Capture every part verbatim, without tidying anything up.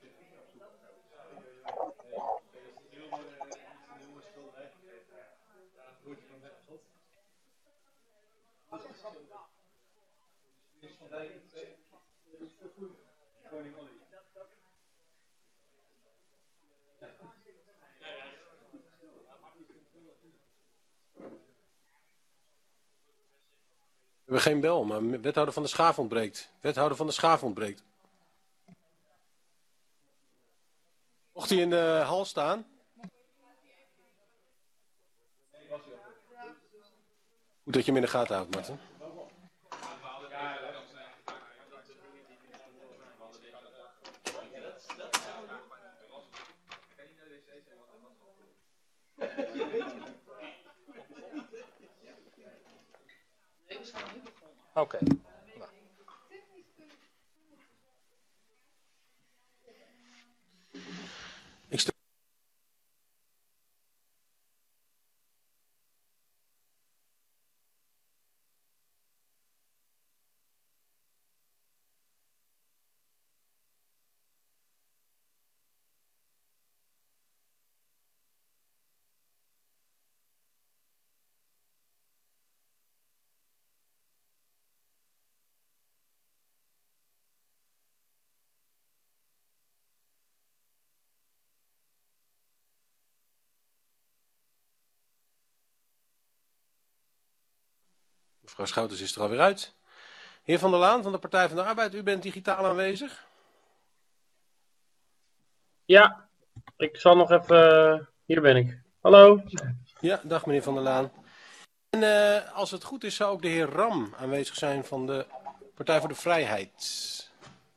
We hebben geen bel, maar wethouder van de Schaaf ontbreekt. Wethouder van de Schaaf ontbreekt. Mocht hij in de hal staan? Goed dat je hem in de gaten houdt, Martin. Oké. Okay. Ik stel... Mevrouw Schouters is er alweer uit. Heer Van der Laan van de Partij van de Arbeid, u bent digitaal aanwezig? Ja, ik zal nog even... Hier ben ik. Hallo. Ja, dag meneer Van der Laan. En uh, als het goed is, zou ook de heer Ram aanwezig zijn van de Partij voor de Vrijheid.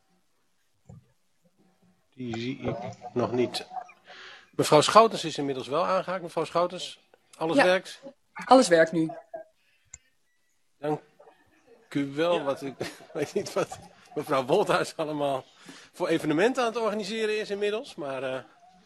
Die zie ik nog niet. Mevrouw Schouters is inmiddels wel aangehaakt. Mevrouw Schouters, alles ja, werkt? Alles werkt nu. Dank u wel. Ja. Wat ik weet niet wat mevrouw Wolthuis allemaal voor evenementen aan het organiseren is inmiddels. Maar uh...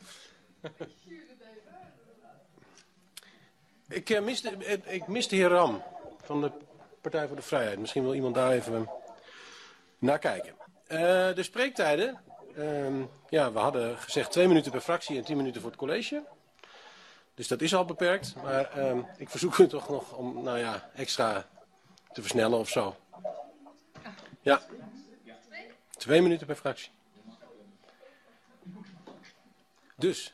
ik, uh, mis de, uh, ik mis de heer Ram van de Partij voor de Vrijheid. Misschien wil iemand daar even naar kijken. Uh, de spreektijden. Uh, ja, we hadden gezegd twee minuten per fractie en tien minuten voor het college. Dus dat is al beperkt. Maar uh, ik verzoek u toch nog om, nou ja, extra te versnellen of zo. Ja. Twee minuten per fractie. Dus.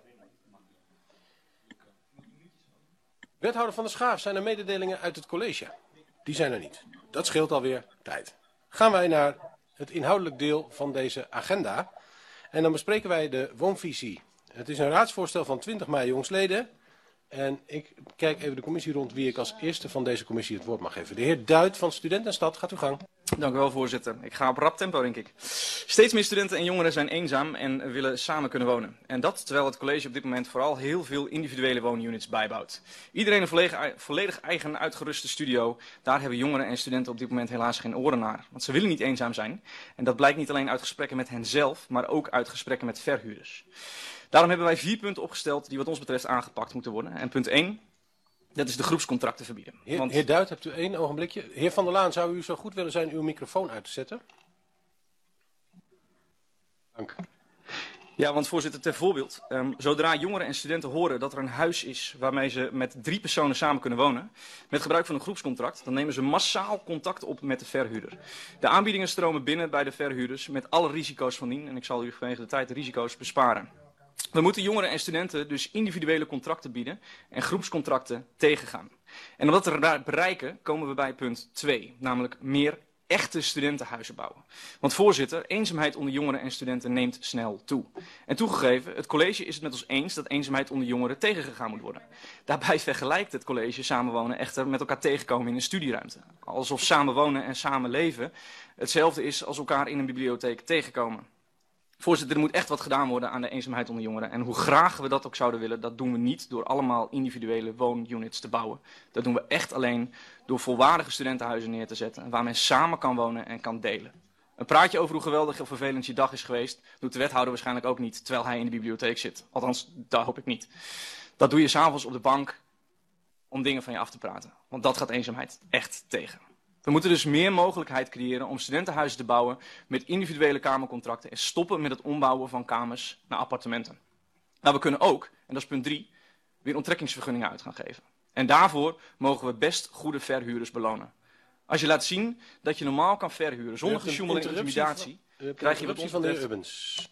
Wethouder van de Schaaf, zijn er mededelingen uit het college? Die zijn er niet. Dat scheelt alweer tijd. Gaan wij naar het inhoudelijk deel van deze agenda. En dan bespreken wij de woonvisie. Het is een raadsvoorstel van twintig mei jongsleden. En ik kijk even de commissie rond wie ik als eerste van deze commissie het woord mag geven. De heer Duit van Student en Stad, gaat uw gang. Dank u wel, voorzitter. Ik ga op rap tempo, denk ik. Steeds meer studenten en jongeren zijn eenzaam en willen samen kunnen wonen. En dat terwijl het college op dit moment vooral heel veel individuele woonunits bijbouwt. Iedereen een volledig, volledig eigen uitgeruste studio. Daar hebben jongeren en studenten op dit moment helaas geen oren naar. Want ze willen niet eenzaam zijn. En dat blijkt niet alleen uit gesprekken met henzelf, maar ook uit gesprekken met verhuurders. Daarom hebben wij vier punten opgesteld die wat ons betreft aangepakt moeten worden. En punt één, dat is de groepscontracten verbieden. Heer, Want... heer Duit, hebt u één ogenblikje? Heer Van der Laan, zou u zo goed willen zijn uw microfoon uit te zetten? Dank. Ja, want voorzitter, ter voorbeeld, um, zodra jongeren en studenten horen dat er een huis is waarmee ze met drie personen samen kunnen wonen, met gebruik van een groepscontract, dan nemen ze massaal contact op met de verhuurder. De aanbiedingen stromen binnen bij de verhuurders met alle risico's van dien, en ik zal u vanwege de tijd de risico's besparen. We moeten jongeren en studenten dus individuele contracten bieden en groepscontracten tegengaan. En om dat te bereiken komen we bij punt twee, namelijk meer echte studentenhuizen bouwen. Want voorzitter, eenzaamheid onder jongeren en studenten neemt snel toe. En toegegeven, het college is het met ons eens dat eenzaamheid onder jongeren tegengegaan moet worden. Daarbij vergelijkt het college samenwonen echter met elkaar tegenkomen in een studieruimte. Alsof samenwonen en samenleven hetzelfde is als elkaar in een bibliotheek tegenkomen. Voorzitter, er moet echt wat gedaan worden aan de eenzaamheid onder jongeren. En hoe graag we dat ook zouden willen, dat doen we niet door allemaal individuele woonunits te bouwen. Dat doen we echt alleen door volwaardige studentenhuizen neer te zetten, waar men samen kan wonen en kan delen. Een praatje over hoe geweldig of vervelend je dag is geweest, doet de wethouder waarschijnlijk ook niet, terwijl hij in de bibliotheek zit. Althans, dat hoop ik niet. Dat doe je 's avonds op de bank om dingen van je af te praten. Want dat gaat eenzaamheid echt tegen. We moeten dus meer mogelijkheid creëren om studentenhuizen te bouwen met individuele kamercontracten en stoppen met het ombouwen van kamers naar appartementen. Nou, we kunnen ook, en dat is punt drie, weer onttrekkingsvergunningen uit gaan geven. En daarvoor mogen we best goede verhuurders belonen. Als je laat zien dat je normaal kan verhuren zonder gesjoemel en intimidatie, krijg je wat ons van de heer betreft... Ubbens.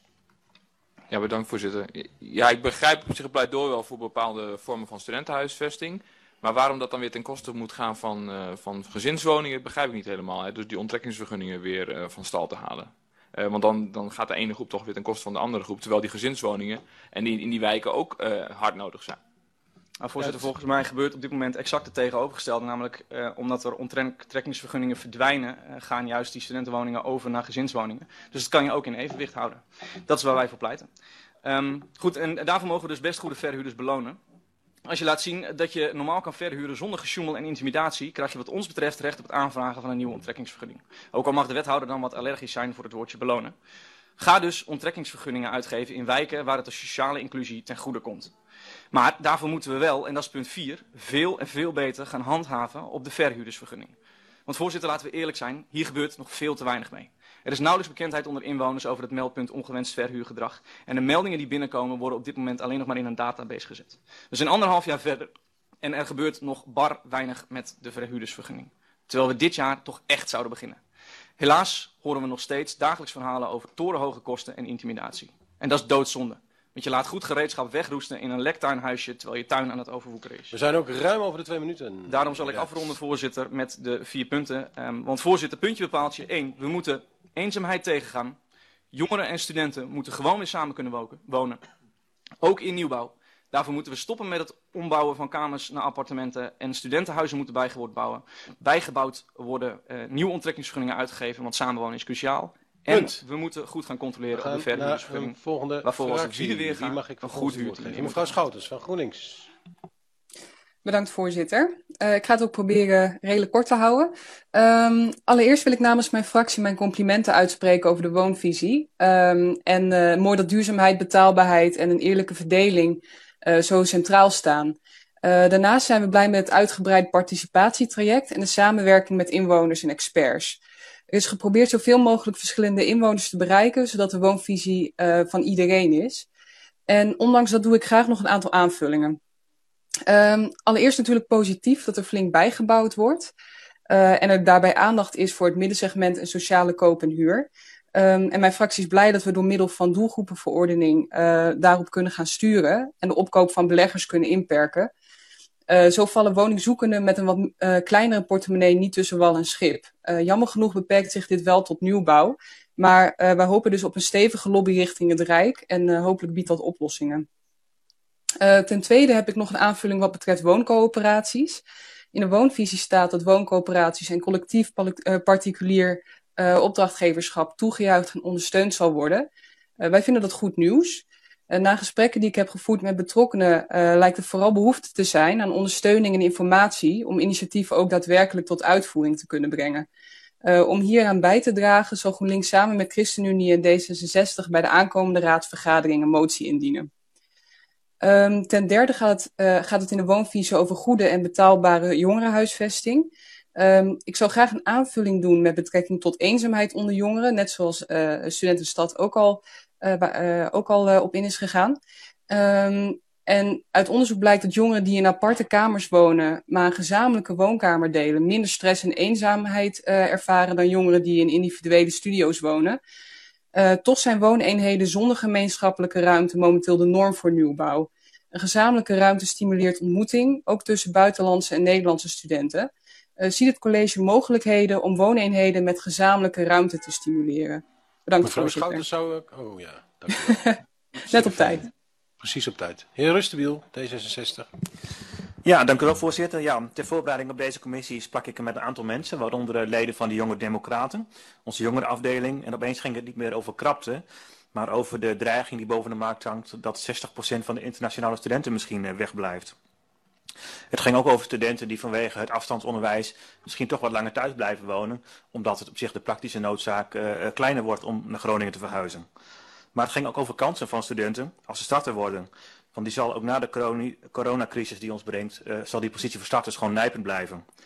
Ja, bedankt voorzitter. Ja, ik begrijp op zich het pleidooi wel voor bepaalde vormen van studentenhuisvesting. Maar waarom dat dan weer ten koste moet gaan van, uh, van gezinswoningen, begrijp ik niet helemaal. Hè? Dus die onttrekkingsvergunningen weer uh, van stal te halen. Uh, want dan, dan gaat de ene groep toch weer ten koste van de andere groep. Terwijl die gezinswoningen en die in die wijken ook uh, hard nodig zijn. Nou, voorzitter, volgens mij gebeurt op dit moment exact het tegenovergestelde. Namelijk, uh, omdat er onttrekkingsvergunningen verdwijnen, uh, gaan juist die studentenwoningen over naar gezinswoningen. Dus dat kan je ook in evenwicht houden. Dat is waar wij voor pleiten. Um, goed, en daarvoor mogen we dus best goede verhuurders belonen. Als je laat zien dat je normaal kan verhuren zonder gesjoemel en intimidatie, krijg je wat ons betreft recht op het aanvragen van een nieuwe onttrekkingsvergunning. Ook al mag de wethouder dan wat allergisch zijn voor het woordje belonen. Ga dus onttrekkingsvergunningen uitgeven in wijken waar het de sociale inclusie ten goede komt. Maar daarvoor moeten we wel, en dat is punt vier, veel en veel beter gaan handhaven op de verhuurdersvergunning. Want voorzitter, laten we eerlijk zijn, hier gebeurt nog veel te weinig mee. Er is nauwelijks bekendheid onder inwoners over het meldpunt ongewenst verhuurgedrag. En de meldingen die binnenkomen worden op dit moment alleen nog maar in een database gezet. We zijn anderhalf jaar verder en er gebeurt nog bar weinig met de verhuurdersvergunning. Terwijl we dit jaar toch echt zouden beginnen. Helaas horen we nog steeds dagelijks verhalen over torenhoge kosten en intimidatie. En dat is doodzonde. Want je laat goed gereedschap wegroesten in een lektuinhuisje terwijl je tuin aan het overwoekeren is. We zijn ook ruim over de twee minuten. Daarom zal ik afronden, voorzitter, met de vier punten. Um, want voorzitter, puntje bepaalt je. één. We moeten eenzaamheid tegengaan. Jongeren en studenten moeten gewoon weer samen kunnen wonen. Ook in nieuwbouw. Daarvoor moeten we stoppen met het ombouwen van kamers naar appartementen. En studentenhuizen moeten bijgebouwd bouwen. Bijgebouwd worden, uh, nieuwe onttrekkingsvergunningen uitgegeven, want samenwonen is cruciaal. En Punt. we moeten goed gaan controleren We gaan op de verhuurdersvergunning. volgende Waarvoor als fractie. we weer gaan, Die mag ik een goed goed woord geven. huur. Mevrouw Schouters van GroenLinks. Bedankt, voorzitter. Uh, ik ga het ook proberen redelijk kort te houden. Um, allereerst wil ik namens mijn fractie mijn complimenten uitspreken over de woonvisie. Um, en uh, mooi dat duurzaamheid, betaalbaarheid en een eerlijke verdeling uh, zo centraal staan. Uh, daarnaast zijn we blij met het uitgebreid participatietraject en de samenwerking met inwoners en experts. Er is geprobeerd zoveel mogelijk verschillende inwoners te bereiken, zodat de woonvisie uh, van iedereen is. En ondanks dat doe ik graag nog een aantal aanvullingen. Um, allereerst natuurlijk positief dat er flink bijgebouwd wordt. Uh, en er daarbij aandacht is voor het middensegment en sociale koop en huur. Um, en mijn fractie is blij dat we door middel van doelgroepenverordening uh, daarop kunnen gaan sturen. En de opkoop van beleggers kunnen inperken. Uh, zo vallen woningzoekenden met een wat uh, kleinere portemonnee niet tussen wal en schip. Uh, jammer genoeg beperkt zich dit wel tot nieuwbouw. Maar uh, wij hopen dus op een stevige lobby richting het Rijk. En uh, hopelijk biedt dat oplossingen. Uh, ten tweede heb ik nog een aanvulling wat betreft wooncoöperaties. In de woonvisie staat dat wooncoöperaties en collectief uh, particulier uh, opdrachtgeverschap toegejuicht en ondersteund zal worden. Uh, wij vinden dat goed nieuws. Uh, na gesprekken die ik heb gevoerd met betrokkenen uh, lijkt er vooral behoefte te zijn aan ondersteuning en informatie om initiatieven ook daadwerkelijk tot uitvoering te kunnen brengen. Uh, om hieraan bij te dragen zal GroenLinks samen met ChristenUnie en D zesenzestig bij de aankomende raadsvergadering een motie indienen. Um, ten derde gaat het, uh, gaat het in de woonvisie over goede en betaalbare jongerenhuisvesting. Um, ik zou graag een aanvulling doen met betrekking tot eenzaamheid onder jongeren, net zoals uh, Studentenstad ook al, uh, uh, ook al uh, op in is gegaan. Um, en uit onderzoek blijkt dat jongeren die in aparte kamers wonen, maar een gezamenlijke woonkamer delen, minder stress en eenzaamheid uh, ervaren dan jongeren die in individuele studio's wonen. Uh, toch zijn wooneenheden zonder gemeenschappelijke ruimte momenteel de norm voor nieuwbouw. Een gezamenlijke ruimte stimuleert ontmoeting, ook tussen buitenlandse en Nederlandse studenten. Uh, ziet het college mogelijkheden om wooneenheden met gezamenlijke ruimte te stimuleren? Bedankt, Mevrouw voorzitter. Schouters zou ik... Oh ja, dank u wel. Net op tijd. Precies op tijd. Heer Rustenbiel, D zesenzestig. Ja, dank u wel, voorzitter. Ja, ter voorbereiding op deze commissie sprak ik met een aantal mensen, waaronder de leden van de Jonge Democraten, onze jongerenafdeling. En opeens ging het niet meer over krapte, maar over de dreiging die boven de markt hangt dat zestig procent van de internationale studenten misschien wegblijft. Het ging ook over studenten die vanwege het afstandsonderwijs misschien toch wat langer thuis blijven wonen, omdat het op zich de praktische noodzaak uh, kleiner wordt om naar Groningen te verhuizen. Maar het ging ook over kansen van studenten als ze starter worden. Want die zal ook na de coronacrisis die ons brengt, uh, zal die positie voor starters gewoon nijpend blijven.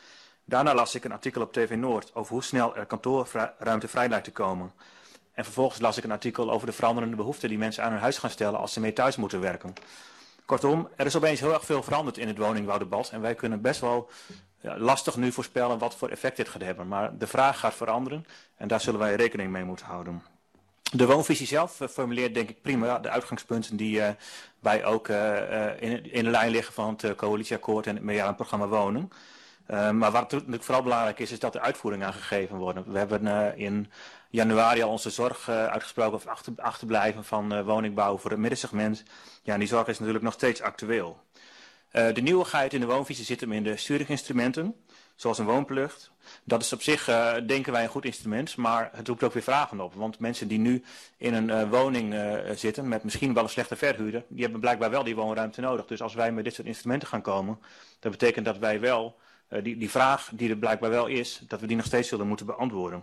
Daarna las ik een artikel op T V Noord over hoe snel er kantoorruimte vrij lijkt te komen. En vervolgens las ik een artikel over de veranderende behoeften die mensen aan hun huis gaan stellen als ze meer thuis moeten werken. Kortom, er is opeens heel erg veel veranderd in het woningbouwdebat en wij kunnen best wel ja, lastig nu voorspellen wat voor effect dit gaat hebben. Maar de vraag gaat veranderen en daar zullen wij rekening mee moeten houden. De woonvisie zelf uh, formuleert denk ik prima de uitgangspunten die uh, wij ook uh, uh, in, in de lijn liggen van het uh, coalitieakkoord en het meerjarenprogramma Wonen. Uh, maar wat natuurlijk vooral belangrijk is, is dat de uitvoering aangegeven wordt. We hebben uh, in januari al onze zorg uh, uitgesproken over het achter, achterblijven van uh, woningbouw voor het middensegment. Ja, en die zorg is natuurlijk nog steeds actueel. Uh, de nieuwigheid in de woonvisie zit hem in de sturinginstrumenten, zoals een woonplucht. Dat is op zich, uh, denken wij, een goed instrument, maar het roept ook weer vragen op. Want mensen die nu in een uh, woning uh, zitten, met misschien wel een slechte verhuurder, die hebben blijkbaar wel die woonruimte nodig. Dus als wij met dit soort instrumenten gaan komen, dat betekent dat wij wel uh, die, die vraag die er blijkbaar wel is, dat we die nog steeds zullen moeten beantwoorden.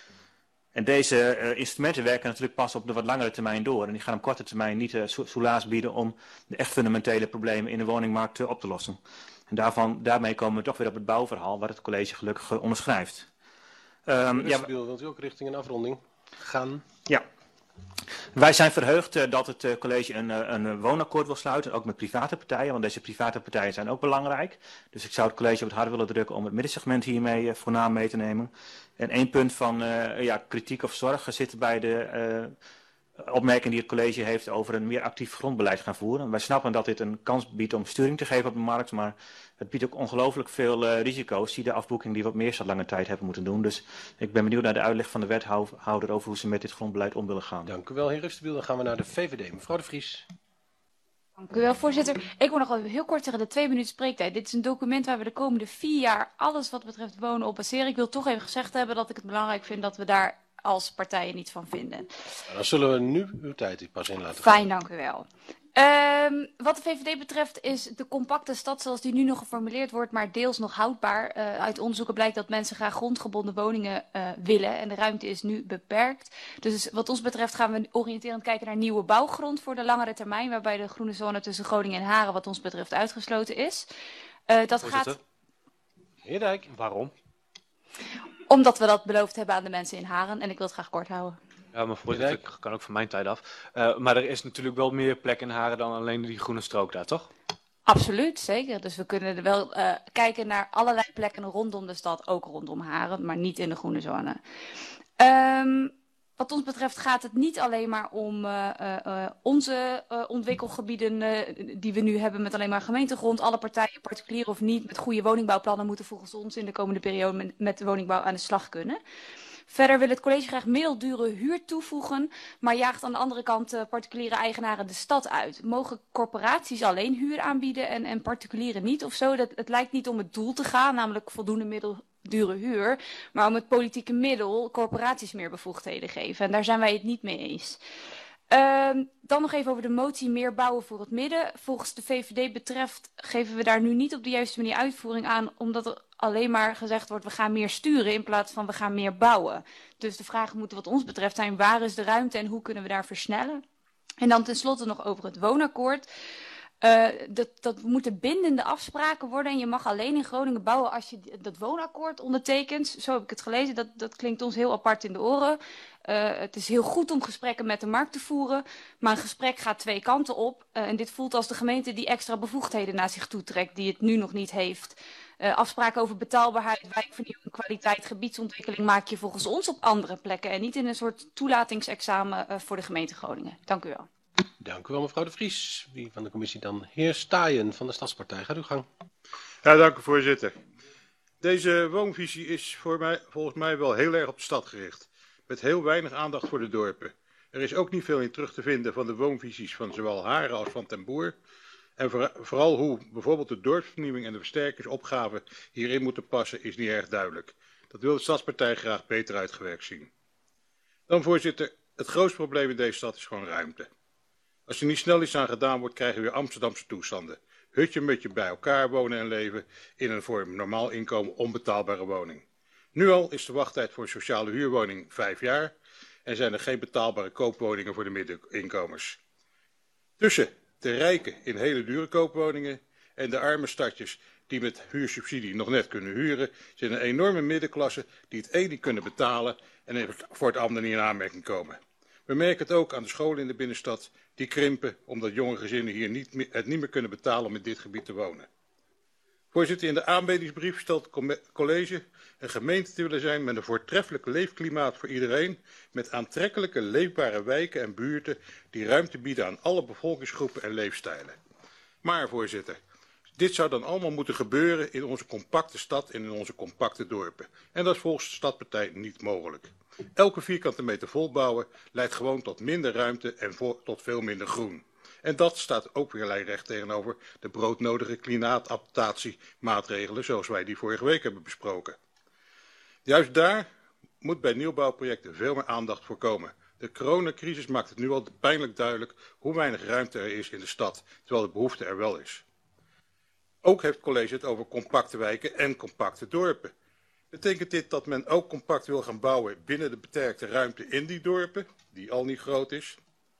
En deze uh, instrumenten werken natuurlijk pas op de wat langere termijn door. En die gaan op korte termijn niet uh, soelaas bieden om de echt fundamentele problemen in de woningmarkt uh, op te lossen. En daarvan, daarmee komen we toch weer op het bouwverhaal, waar het college gelukkig uh, onderschrijft. Um, ja, wilt u ook richting een afronding gaan? Ja. Wij zijn verheugd uh, dat het uh, college een, uh, een woonakkoord wil sluiten, ook met private partijen, want deze private partijen zijn ook belangrijk. Dus ik zou het college op het hart willen drukken om het middensegment hiermee uh, voornaam mee te nemen. En één punt van uh, ja, kritiek of zorg zit bij de uh, opmerking die het college heeft over een meer actief grondbeleid gaan voeren. Wij snappen dat dit een kans biedt om sturing te geven op de markt, maar het biedt ook ongelooflijk veel uh, risico's. Zie de afboeking die we op meer lange tijd hebben moeten doen. Dus ik ben benieuwd naar de uitleg van de wethouder over hoe ze met dit grondbeleid om willen gaan. Dank u wel, heer Rustbiel. Dan gaan we naar de V V D. Mevrouw de Vries. Dank u wel, voorzitter. Ik wil nog wel heel kort zeggen, de twee minuten spreektijd. Dit is een document waar we de komende vier jaar alles wat betreft wonen op baseren. Ik wil toch even gezegd hebben dat ik het belangrijk vind dat we daar als partijen niet van vinden. Nou, dan zullen we nu uw tijd pas in laten gaan. Fijn, dank u wel. Um, wat de V V D betreft is de compacte stad zoals die nu nog geformuleerd wordt, maar deels nog houdbaar. Uh, uit onderzoeken blijkt dat mensen graag grondgebonden woningen uh, willen en de ruimte is nu beperkt. Dus wat ons betreft gaan we oriënterend kijken naar nieuwe bouwgrond voor de langere termijn, waarbij de groene zone tussen Groningen en Haren wat ons betreft uitgesloten is. Uh, dat gaat... Heer Dijk, waarom? Omdat we dat beloofd hebben aan de mensen in Haren en ik wil het graag kort houden. Ja, maar voorzitter, ik kan ook van mijn tijd af. Uh, maar er is natuurlijk wel meer plek in Haren dan alleen die groene strook daar, toch? Absoluut, zeker. Dus we kunnen er wel uh, kijken naar allerlei plekken rondom de stad, ook rondom Haren, maar niet in de groene zone. Um, wat ons betreft gaat het niet alleen maar om uh, uh, onze uh, ontwikkelgebieden uh, die we nu hebben met alleen maar gemeentegrond. Alle partijen, particulier of niet, met goede woningbouwplannen moeten volgens ons in de komende periode met, met de woningbouw aan de slag kunnen. Verder wil het college graag middeldure huur toevoegen, maar jaagt aan de andere kant uh, particuliere eigenaren de stad uit. Mogen corporaties alleen huur aanbieden en, en particulieren niet of zo? Dat, het lijkt niet om het doel te gaan, namelijk voldoende middeldure huur, maar om het politieke middel corporaties meer bevoegdheden geven. En daar zijn wij het niet mee eens. Uh, dan nog even over de motie meer bouwen voor het midden. Volgens de V V D betreft geven we daar nu niet op de juiste manier uitvoering aan, omdat er alleen maar gezegd wordt we gaan meer sturen in plaats van we gaan meer bouwen. Dus de vragen moeten wat ons betreft zijn waar is de ruimte en hoe kunnen we daar versnellen? En dan tenslotte nog over het woonakkoord. Uh, dat, dat moeten bindende afspraken worden en je mag alleen in Groningen bouwen als je dat woonakkoord ondertekent. Zo heb ik het gelezen, dat, dat klinkt ons heel apart in de oren. Uh, het is heel goed om gesprekken met de markt te voeren, maar een gesprek gaat twee kanten op. Uh, en dit voelt als de gemeente die extra bevoegdheden naar zich toe trekt, die het nu nog niet heeft. Uh, afspraken over betaalbaarheid, wijkvernieuwing, kwaliteit, gebiedsontwikkeling maak je volgens ons op andere plekken en niet in een soort toelatingsexamen uh, voor de gemeente Groningen. Dank u wel. Dank u wel, mevrouw de Vries. Wie van de commissie dan? Heer Staaien van de Stadspartij. Gaat uw gang. Ja, dank u, voorzitter. Deze woonvisie is voor mij, volgens mij wel heel erg op de stad gericht. Met heel weinig aandacht voor de dorpen. Er is ook niet veel in terug te vinden van de woonvisies van zowel Haren als van Ten Boer. En voor, vooral hoe bijvoorbeeld de dorpsvernieuwing en de versterkingsopgave hierin moeten passen is niet erg duidelijk. Dat wil de Stadspartij graag beter uitgewerkt zien. Dan, voorzitter, het grootste probleem in deze stad is gewoon ruimte. Als er niet snel iets aan gedaan wordt, krijgen we weer Amsterdamse toestanden. Hutje mutje bij elkaar wonen en leven in een voor normaal inkomen onbetaalbare woning. Nu al is de wachttijd voor een sociale huurwoning vijf jaar en zijn er geen betaalbare koopwoningen voor de middeninkomens. Tussen de rijken in hele dure koopwoningen en de arme stadjes die met huursubsidie nog net kunnen huren, zit een enorme middenklasse die het een niet kunnen betalen en voor het ander niet in aanmerking komen. We merken het ook aan de scholen in de binnenstad, die krimpen omdat jonge gezinnen hier niet meer, het niet meer kunnen betalen om in dit gebied te wonen. Voorzitter, in de aanbevelingsbrief stelt het college een gemeente te willen zijn met een voortreffelijk leefklimaat voor iedereen, met aantrekkelijke leefbare wijken en buurten die ruimte bieden aan alle bevolkingsgroepen en leefstijlen. Maar voorzitter, dit zou dan allemaal moeten gebeuren in onze compacte stad en in onze compacte dorpen. En dat is volgens de Stadpartij niet mogelijk. Elke vierkante meter volbouwen leidt gewoon tot minder ruimte en voor, tot veel minder groen. En dat staat ook weer lijnrecht tegenover de broodnodige klimaatadaptatiemaatregelen zoals wij die vorige week hebben besproken. Juist daar moet bij nieuwbouwprojecten veel meer aandacht voor komen. De coronacrisis maakt het nu al pijnlijk duidelijk hoe weinig ruimte er is in de stad, terwijl de behoefte er wel is. Ook heeft het college het over compacte wijken en compacte dorpen. Betekent dit dat men ook compact wil gaan bouwen binnen de beperkte ruimte in die dorpen, die al niet groot is?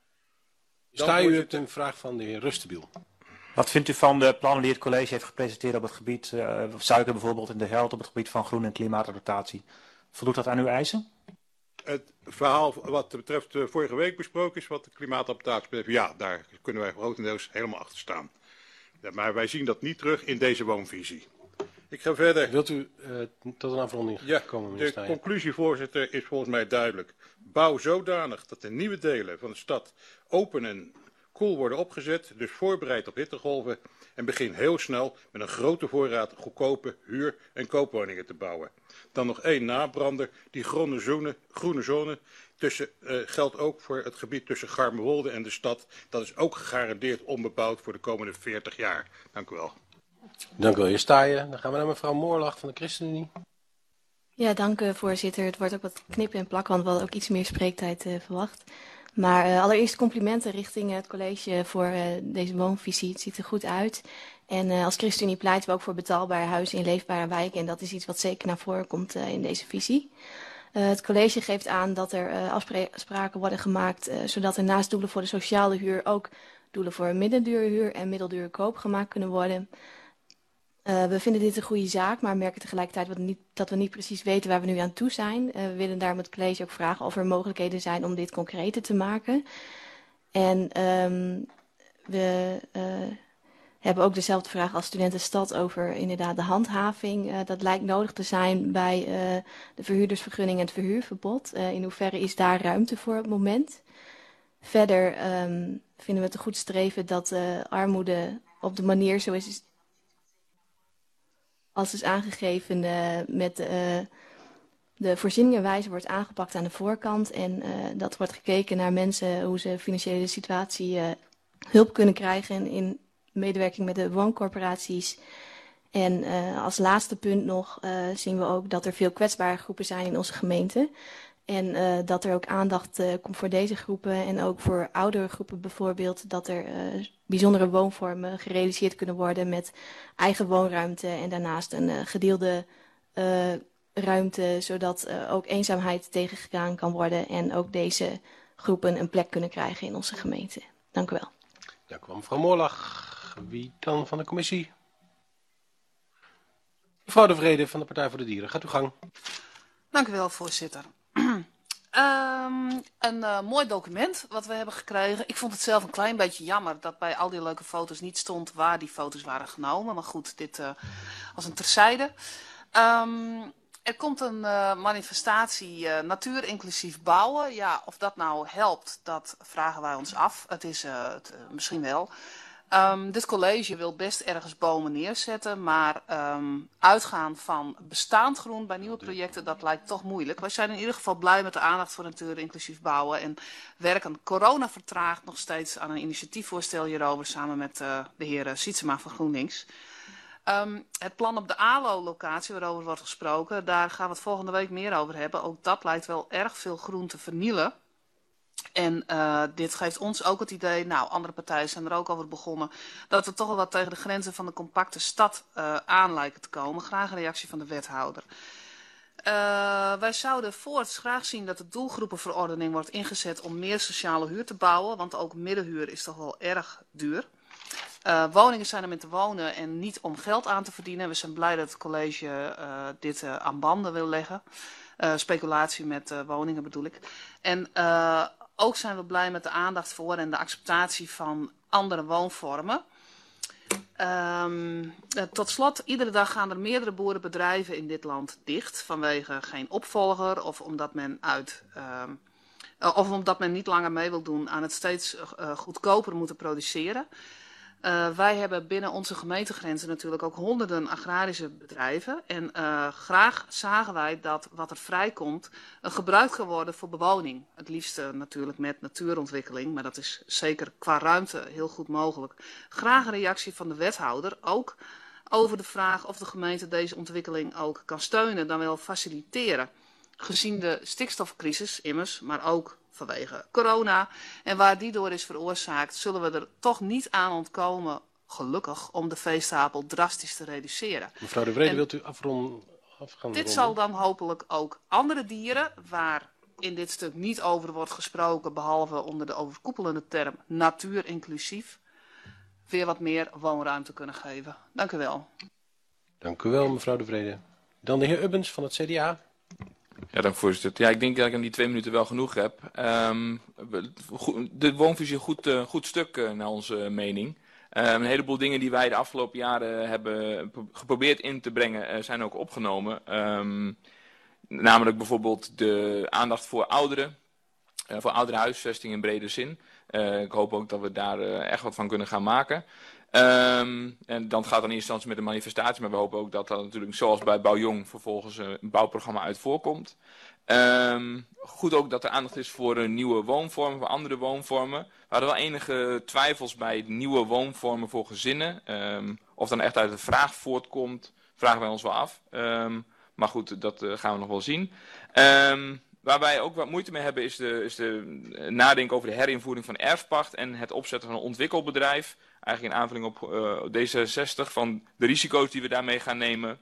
Sta u op een vraag van de heer Rustenbiel. Wat vindt u van de plannen die het college heeft gepresenteerd op het gebied, uh, suiker bijvoorbeeld in de Held, op het gebied van groen- en klimaatadaptatie? Voldoet dat aan uw eisen? Het verhaal wat betreft uh, vorige week besproken is, wat de klimaatadaptatie betreft, ja, daar kunnen wij grotendeels helemaal achter staan. Ja, maar wij zien dat niet terug in deze woonvisie. Ik ga verder. Wilt u uh, tot een afronding ja, komen, meneer de Staaien? conclusie, voorzitter, is volgens mij duidelijk. Bouw zodanig dat de nieuwe delen van de stad open en koel worden opgezet, dus voorbereid op hittegolven, en begin heel snel met een grote voorraad goedkope huur- en koopwoningen te bouwen. Dan nog één nabrander, die groene zone, groene zone tussen, uh, geldt ook voor het gebied tussen Garmerwolde en de stad. Dat is ook gegarandeerd onbebouwd voor de komende veertig jaar. Dank u wel. Dank u wel, heer Staaien. Dan gaan we naar mevrouw Moorlach van de ChristenUnie. Ja, dank u voorzitter. Het wordt ook wat knippen en plakken, want we hadden ook iets meer spreektijd uh, verwacht. Maar uh, allereerst complimenten richting het college voor uh, deze woonvisie. Het ziet er goed uit. En uh, als ChristenUnie pleiten we ook voor betaalbare huizen in leefbare wijken. En dat is iets wat zeker naar voren komt uh, in deze visie. Uh, het college geeft aan dat er uh, afspraken worden gemaakt, uh, zodat er naast doelen voor de sociale huur ook doelen voor middendure huur en middeldure koop gemaakt kunnen worden. Uh, we vinden dit een goede zaak, maar merken tegelijkertijd wat niet, dat we niet precies weten waar we nu aan toe zijn. Uh, we willen daarom het college ook vragen of er mogelijkheden zijn om dit concreter te maken. En um, we uh, hebben ook dezelfde vraag als Studentenstad over inderdaad de handhaving. Uh, dat lijkt nodig te zijn bij uh, de verhuurdersvergunning en het verhuurverbod. Uh, in hoeverre is daar ruimte voor op het moment? Verder um, vinden we het een goed streven dat uh, armoede op de manier zo is als is aangegeven uh, met uh, de voorzieningenwijze wordt aangepakt aan de voorkant. En uh, dat wordt gekeken naar mensen, hoe ze financiële situatie uh, hulp kunnen krijgen in medewerking met de wooncorporaties. En uh, als laatste punt nog uh, zien we ook dat er veel kwetsbare groepen zijn in onze gemeente. En uh, dat er ook aandacht uh, komt voor deze groepen en ook voor oudere groepen bijvoorbeeld. Dat er uh, bijzondere woonvormen gerealiseerd kunnen worden met eigen woonruimte. En daarnaast een uh, gedeelde uh, ruimte, zodat uh, ook eenzaamheid tegengegaan kan worden. En ook deze groepen een plek kunnen krijgen in onze gemeente. Dank u wel. Dank u wel, mevrouw Moorlach. Wie dan van de commissie? Mevrouw De Vrede van de Partij voor de Dieren. Gaat uw gang. Dank u wel, voorzitter. Um, een uh, mooi document wat we hebben gekregen. Ik vond het zelf een klein beetje jammer dat bij al die leuke foto's niet stond waar die foto's waren genomen. Maar goed, dit uh, als een terzijde. Um, er komt een uh, manifestatie uh, natuur inclusief bouwen. Ja, of dat nou helpt, dat vragen wij ons af. Het is uh, het, uh, misschien wel. Um, dit college wil best ergens bomen neerzetten, maar um, uitgaan van bestaand groen bij nieuwe projecten, dat lijkt toch moeilijk. Wij zijn in ieder geval blij met de aandacht voor natuur inclusief bouwen en werken corona vertraagd nog steeds aan een initiatiefvoorstel hierover samen met uh, de heer Sietsema van GroenLinks. Um, het plan op de A L O-locatie waarover wordt gesproken, daar gaan we het volgende week meer over hebben. Ook dat lijkt wel erg veel groen te vernielen. En uh, dit geeft ons ook het idee, nou andere partijen zijn er ook over begonnen, dat we toch wel wat tegen de grenzen van de compacte stad uh, aan lijken te komen. Graag een reactie van de wethouder. Uh, wij zouden voorts graag zien dat de doelgroepenverordening wordt ingezet om meer sociale huur te bouwen, want ook middenhuur is toch wel erg duur. Uh, woningen zijn om in te wonen en niet om geld aan te verdienen. We zijn blij dat het college uh, dit uh, aan banden wil leggen. Uh, speculatie met uh, woningen bedoel ik. En uh, ook zijn we blij met de aandacht voor en de acceptatie van andere woonvormen. Um, uh, tot slot, iedere dag gaan er meerdere boerenbedrijven in dit land dicht vanwege geen opvolger of omdat men uit... Uh, of omdat men niet langer mee wil doen aan het steeds uh, goedkoper moeten produceren. Uh, wij hebben binnen onze gemeentegrenzen natuurlijk ook honderden agrarische bedrijven. En uh, graag zagen wij dat wat er vrijkomt uh, gebruikt kan worden voor bewoning. Het liefst uh, natuurlijk met natuurontwikkeling, maar dat is zeker qua ruimte heel goed mogelijk. Graag een reactie van de wethouder, ook over de vraag of de gemeente deze ontwikkeling ook kan steunen, dan wel faciliteren. Gezien de stikstofcrisis immers, maar ook vanwege corona. En waar die door is veroorzaakt, zullen we er toch niet aan ontkomen, gelukkig, om de veestapel drastisch te reduceren. Mevrouw De Vrede, en wilt u afronden? Afgaan dit zal dan hopelijk ook andere dieren, waar in dit stuk niet over wordt gesproken, behalve onder de overkoepelende term natuur inclusief, weer wat meer woonruimte kunnen geven. Dank u wel. Dank u wel, mevrouw De Vrede. Dan de heer Ubbens van het C D A. Ja, dank voorzitter. Ja, ik denk dat ik in die twee minuten wel genoeg heb. Um, de woonvisie een goed, uh, goed stuk uh, naar onze mening. Um, een heleboel dingen die wij de afgelopen jaren hebben geprobeerd in te brengen uh, zijn ook opgenomen. Um, namelijk bijvoorbeeld de aandacht voor ouderen, uh, voor ouderenhuisvesting in brede zin. Uh, ik hoop ook dat we daar uh, echt wat van kunnen gaan maken. Um, en dan gaat het in eerste instantie met een manifestatie, maar we hopen ook dat dat natuurlijk zoals bij Bouwjong vervolgens een bouwprogramma uit voorkomt. Um, goed ook dat er aandacht is voor uh, nieuwe woonvormen, voor andere woonvormen. We hadden wel enige twijfels bij nieuwe woonvormen voor gezinnen. Um, of dan echt uit de vraag voortkomt, vragen wij ons wel af. Um, maar goed, dat uh, gaan we nog wel zien. Um, Waar wij ook wat moeite mee hebben is de, is de nadenken over de herinvoering van erfpacht en het opzetten van een ontwikkelbedrijf. Eigenlijk in aanvulling op uh, D zesenzestig van de risico's die we daarmee gaan nemen.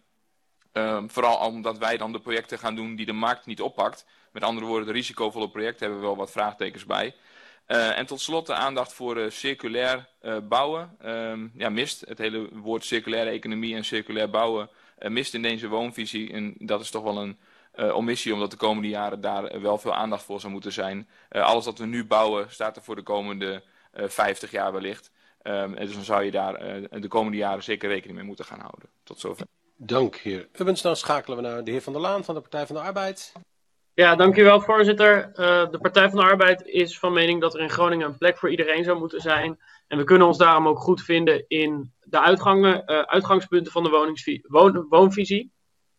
Uh, vooral omdat wij dan de projecten gaan doen die de markt niet oppakt. Met andere woorden, de risicovolle projecten hebben we wel wat vraagtekens bij. Uh, en tot slot de aandacht voor uh, circulair uh, bouwen. Uh, ja, mist. Het hele woord circulaire economie en circulair bouwen uh, mist in deze woonvisie. En dat is toch wel een Uh, omissie, omdat de komende jaren daar uh, wel veel aandacht voor zou moeten zijn. Uh, alles wat we nu bouwen staat er voor de komende uh, vijftig jaar wellicht. Um, en dus dan zou je daar uh, de komende jaren zeker rekening mee moeten gaan houden. Tot zover. Dank, heer Ubbens. Dan schakelen we naar de heer Van der Laan van de Partij van de Arbeid. Ja, dank u wel, voorzitter. Uh, de Partij van de Arbeid is van mening dat er in Groningen een plek voor iedereen zou moeten zijn. En we kunnen ons daarom ook goed vinden in de uitgangen, uh, uitgangspunten van de woningsvi- woon- woonvisie.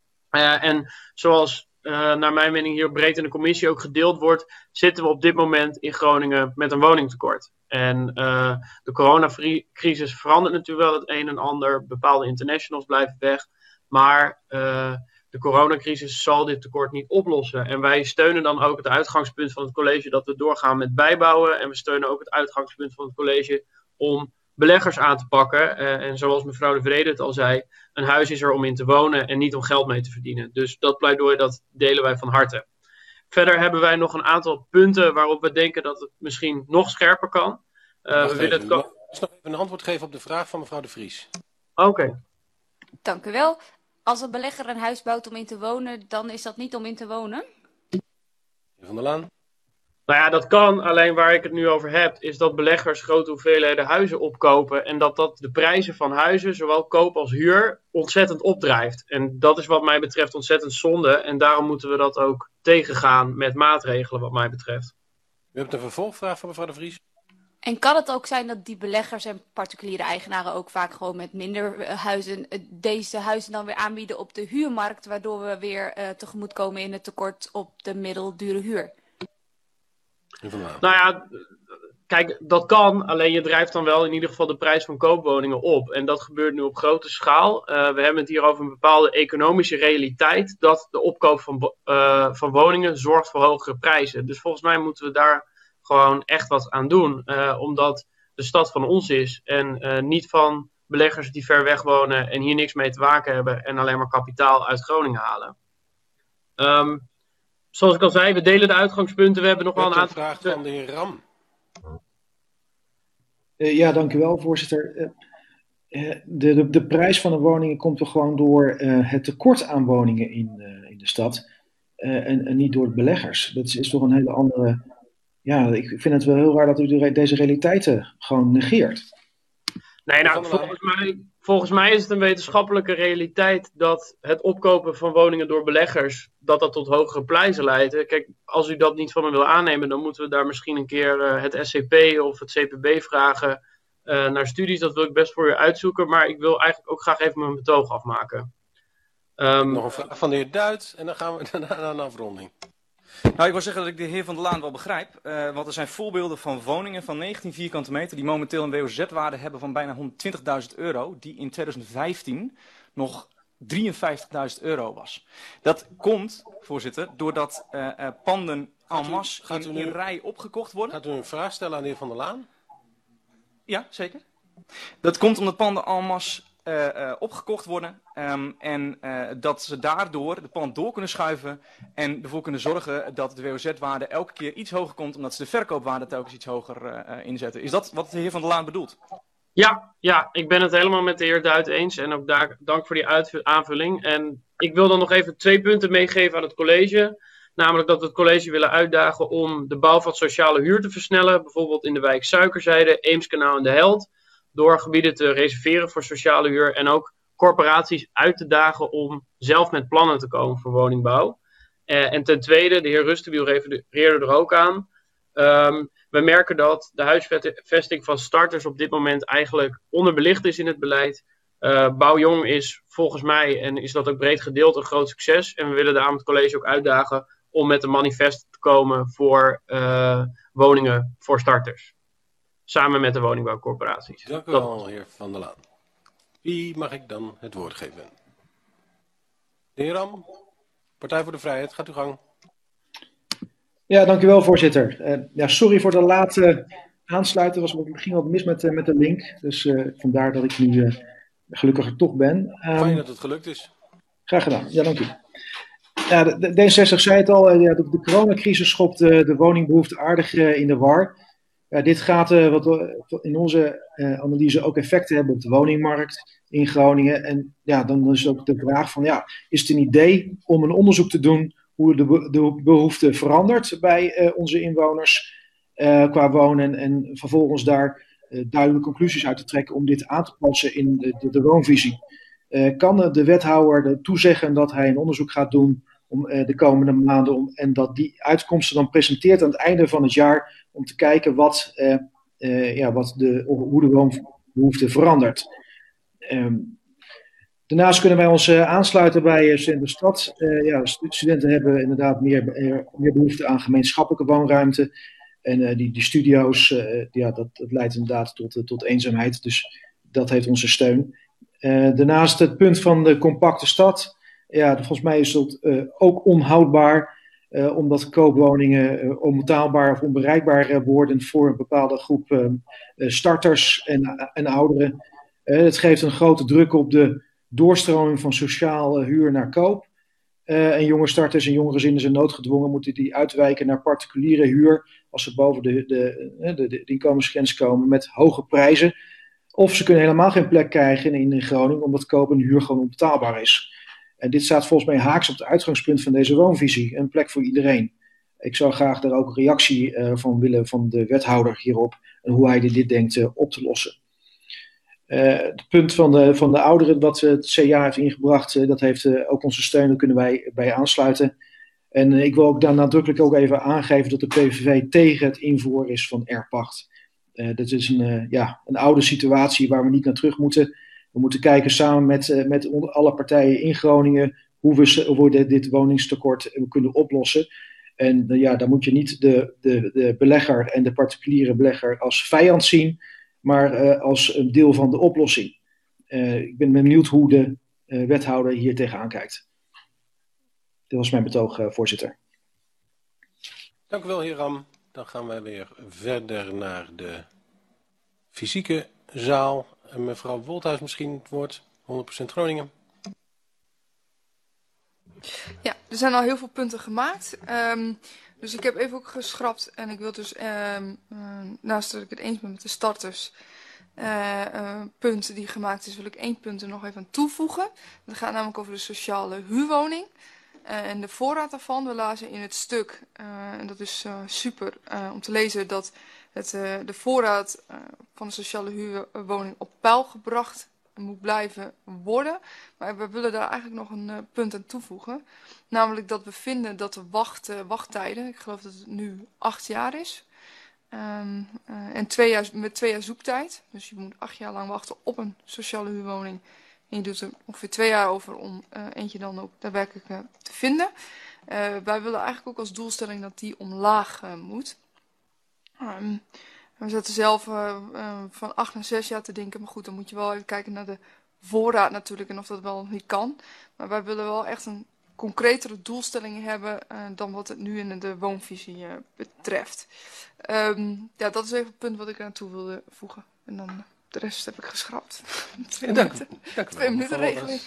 Uh, en zoals uh, naar mijn mening hier breed in de commissie ook gedeeld wordt, zitten we op dit moment in Groningen met een woningtekort. En uh, de coronacrisis verandert natuurlijk wel het een en ander. Bepaalde internationals blijven weg. Maar uh, de coronacrisis zal dit tekort niet oplossen. En wij steunen dan ook het uitgangspunt van het college dat we doorgaan met bijbouwen. En we steunen ook het uitgangspunt van het college om beleggers aan te pakken. Uh, en zoals mevrouw De Vrede het al zei, een huis is er om in te wonen en niet om geld mee te verdienen. Dus dat pleidooi, dat delen wij van harte. Verder hebben wij nog een aantal punten waarop we denken dat het misschien nog scherper kan. Uh, we willen het ko- Ik nog even een antwoord geven op de vraag van mevrouw De Vries. Oké. Okay. Dank u wel. Als een belegger een huis bouwt om in te wonen, dan is dat niet om in te wonen? Heer Van der Laan. Nou ja, dat kan. Alleen waar ik het nu over heb, is dat beleggers grote hoeveelheden huizen opkopen. En dat dat de prijzen van huizen, zowel koop als huur, ontzettend opdrijft. En dat is wat mij betreft ontzettend zonde. En daarom moeten we dat ook tegengaan met maatregelen wat mij betreft. U hebt een vervolgvraag van mevrouw De Vries. En kan het ook zijn dat die beleggers en particuliere eigenaren ook vaak gewoon met minder huizen deze huizen dan weer aanbieden op de huurmarkt, waardoor we weer uh, tegemoetkomen in het tekort op de middeldure huur? Nou ja, kijk, dat kan. Alleen je drijft dan wel in ieder geval de prijs van koopwoningen op. En dat gebeurt nu op grote schaal. Uh, we hebben het hier over een bepaalde economische realiteit, dat de opkoop van, uh, van woningen zorgt voor hogere prijzen. Dus volgens mij moeten we daar gewoon echt wat aan doen. Uh, omdat de stad van ons is en uh, niet van beleggers die ver weg wonen en hier niks mee te maken hebben en alleen maar kapitaal uit Groningen halen. Um, zoals ik al zei, we delen de uitgangspunten. We hebben nog wel een aantal vraag van de heer Ram. Uh, ja, dank u wel, voorzitter. Uh, uh, de, de, de prijs van de woningen komt er gewoon door uh, het tekort aan woningen in, uh, in de stad. Uh, en, en niet door de beleggers. Dat is, is toch een hele andere... Ja, ik vind het wel heel raar dat u de, deze realiteiten gewoon negeert. Nee, nou, volgens mij, volgens mij is het een wetenschappelijke realiteit dat het opkopen van woningen door beleggers, dat dat tot hogere prijzen leidt. Kijk, als u dat niet van me wil aannemen, dan moeten we daar misschien een keer uh, het S C P of het C P B vragen uh, naar studies. Dat wil ik best voor u uitzoeken, maar ik wil eigenlijk ook graag even mijn betoog afmaken. Um, Nog een vraag van de heer Duits en dan gaan we daarna naar een afronding. Nou, ik wil zeggen dat ik de heer Van der Laan wel begrijp, uh, want er zijn voorbeelden van woningen van negentien vierkante meter die momenteel een W O Z-waarde hebben van bijna honderdtwintigduizend euro, die in twintig vijftien nog drieënvijftigduizend euro was. Dat komt, voorzitter, doordat uh, uh, panden en masse in, in nu, rij opgekocht worden. Gaat u een vraag stellen aan de heer Van der Laan? Ja, zeker. Dat komt omdat panden en masse Uh, uh, opgekocht worden um, en uh, dat ze daardoor de pand door kunnen schuiven en ervoor kunnen zorgen dat de W O Z-waarde elke keer iets hoger komt omdat ze de verkoopwaarde telkens iets hoger uh, inzetten. Is dat wat de heer Van der Laan bedoelt? Ja, ja, ik ben het helemaal met de heer Duit eens en ook daar, dank voor die aanvulling. En ik wil dan nog even twee punten meegeven aan het college. Namelijk dat we het college willen uitdagen om de bouw van sociale huur te versnellen. Bijvoorbeeld in de wijk Suikerzijde, Eemskanaal en De Held. Door gebieden te reserveren voor sociale huur en ook corporaties uit te dagen om zelf met plannen te komen voor woningbouw. Uh, en ten tweede, de heer Rustenbiel refereerde er ook aan. Um, we merken dat de huisvesting van starters op dit moment eigenlijk onderbelicht is in het beleid. Uh, Bouwjong is volgens mij, en is dat ook breed gedeeld, een groot succes. En we willen daarom het college ook uitdagen om met een manifest te komen voor uh, woningen voor starters. Samen met de woningbouwcorporaties. Dank u wel, heer Van der Laan. Wie mag ik dan het woord geven? De heer Ram, Partij voor de Vrijheid, gaat uw gang. Ja, dank u wel, voorzitter. Uh, ja, sorry voor de late aansluiten. Er was misschien wat mis met, uh, met de link. Dus uh, vandaar dat ik nu uh, gelukkiger toch ben. Um, Fijn dat het gelukt is. Graag gedaan. Ja, dank u. Ja, de, de D zestig zei het al, uh, ja, de, de coronacrisis schopt de, de woningbehoefte aardig uh, in de war. Ja, dit gaat uh, wat, uh, in onze uh, analyse ook effecten hebben op de woningmarkt in Groningen. En ja, dan is ook de vraag van, ja, is het een idee om een onderzoek te doen hoe de, be de behoefte verandert bij uh, onze inwoners uh, qua wonen en vervolgens daar uh, duidelijke conclusies uit te trekken om dit aan te passen in de, de, de woonvisie. Uh, kan de wethouder toezeggen dat hij een onderzoek gaat doen om uh, de komende maanden om, en dat die uitkomsten dan presenteert aan het einde van het jaar om te kijken wat, uh, uh, ja, wat de, hoe de woonbehoefte verandert. Um, daarnaast kunnen wij ons uh, aansluiten bij uh, Studenten Stad. Uh, ja, studenten hebben inderdaad meer, meer, meer behoefte aan gemeenschappelijke woonruimte. En uh, die, die studio's, uh, ja, dat, dat leidt inderdaad tot, uh, tot eenzaamheid. Dus dat heeft onze steun. Uh, daarnaast het punt van de compacte stad. Ja, volgens mij is dat uh, ook onhoudbaar. Uh, omdat koopwoningen uh, onbetaalbaar of onbereikbaar uh, worden voor een bepaalde groep uh, starters en, en ouderen. Uh, het geeft een grote druk op de doorstroming van sociaal uh, huur naar koop. Uh, en jonge starters en jonge gezinnen zijn noodgedwongen, moeten die uitwijken naar particuliere huur als ze boven de, de, de, de, de inkomensgrens komen met hoge prijzen. Of ze kunnen helemaal geen plek krijgen in, in Groningen omdat koop en huur gewoon onbetaalbaar is. En dit staat volgens mij haaks op het uitgangspunt van deze woonvisie. Een plek voor iedereen. Ik zou graag daar ook een reactie uh, van willen van de wethouder hierop. En hoe hij dit denkt uh, op te lossen. Uh, het punt van de, van de ouderen wat uh, het C A heeft ingebracht. Uh, dat heeft uh, ook onze steun. Daar kunnen wij bij aansluiten. En uh, ik wil ook daar nadrukkelijk ook even aangeven dat de P V V tegen het invoeren is van erfpacht. Uh, dat is een, uh, ja, een oude situatie waar we niet naar terug moeten. We moeten kijken samen met, uh, met alle partijen in Groningen hoe we, hoe we dit woningstekort kunnen oplossen. En uh, ja, dan moet je niet de, de, de belegger en de particuliere belegger als vijand zien, maar uh, als een deel van de oplossing. Uh, ik ben benieuwd hoe de uh, wethouder hier tegenaan kijkt. Dit was mijn betoog, uh, voorzitter. Dank u wel, heer Ram. Dan gaan wij weer verder naar de fysieke zaal. En mevrouw Wolthuis misschien het woord, honderd procent Groningen. Ja, er zijn al heel veel punten gemaakt. Um, dus ik heb even ook geschrapt en ik wil dus, um, uh, naast dat ik het eens ben met de starters, uh, uh, punt die gemaakt is, wil ik één punt er nog even aan toevoegen. Dat gaat namelijk over de sociale huurwoning. Uh, en de voorraad daarvan, we lazen in het stuk, uh, en dat is uh, super uh, om te lezen, dat het, uh, de voorraad uh, van de sociale huurwoning op peil gebracht moet blijven worden. Maar we willen daar eigenlijk nog een uh, punt aan toevoegen. Namelijk dat we vinden dat de wacht, uh, wachttijden, ik geloof dat het nu acht jaar is, um, uh, en twee jaar, met twee jaar zoektijd. Dus je moet acht jaar lang wachten op een sociale huurwoning. En je doet er ongeveer twee jaar over om uh, eentje dan ook daadwerkelijk uh, te vinden. Uh, wij willen eigenlijk ook als doelstelling dat die omlaag uh, moet. Um, we zaten zelf uh, uh, van acht naar zes jaar te denken. Maar goed, dan moet je wel even kijken naar de voorraad natuurlijk en of dat wel niet kan. Maar wij willen wel echt een concretere doelstelling hebben uh, dan wat het nu in de woonvisie uh, betreft. Um, ja, dat is even het punt wat ik aan toe wilde voegen. En dan... Uh, De rest heb ik geschrapt. Twee Dank, minuten, dank Twee minuten regeling.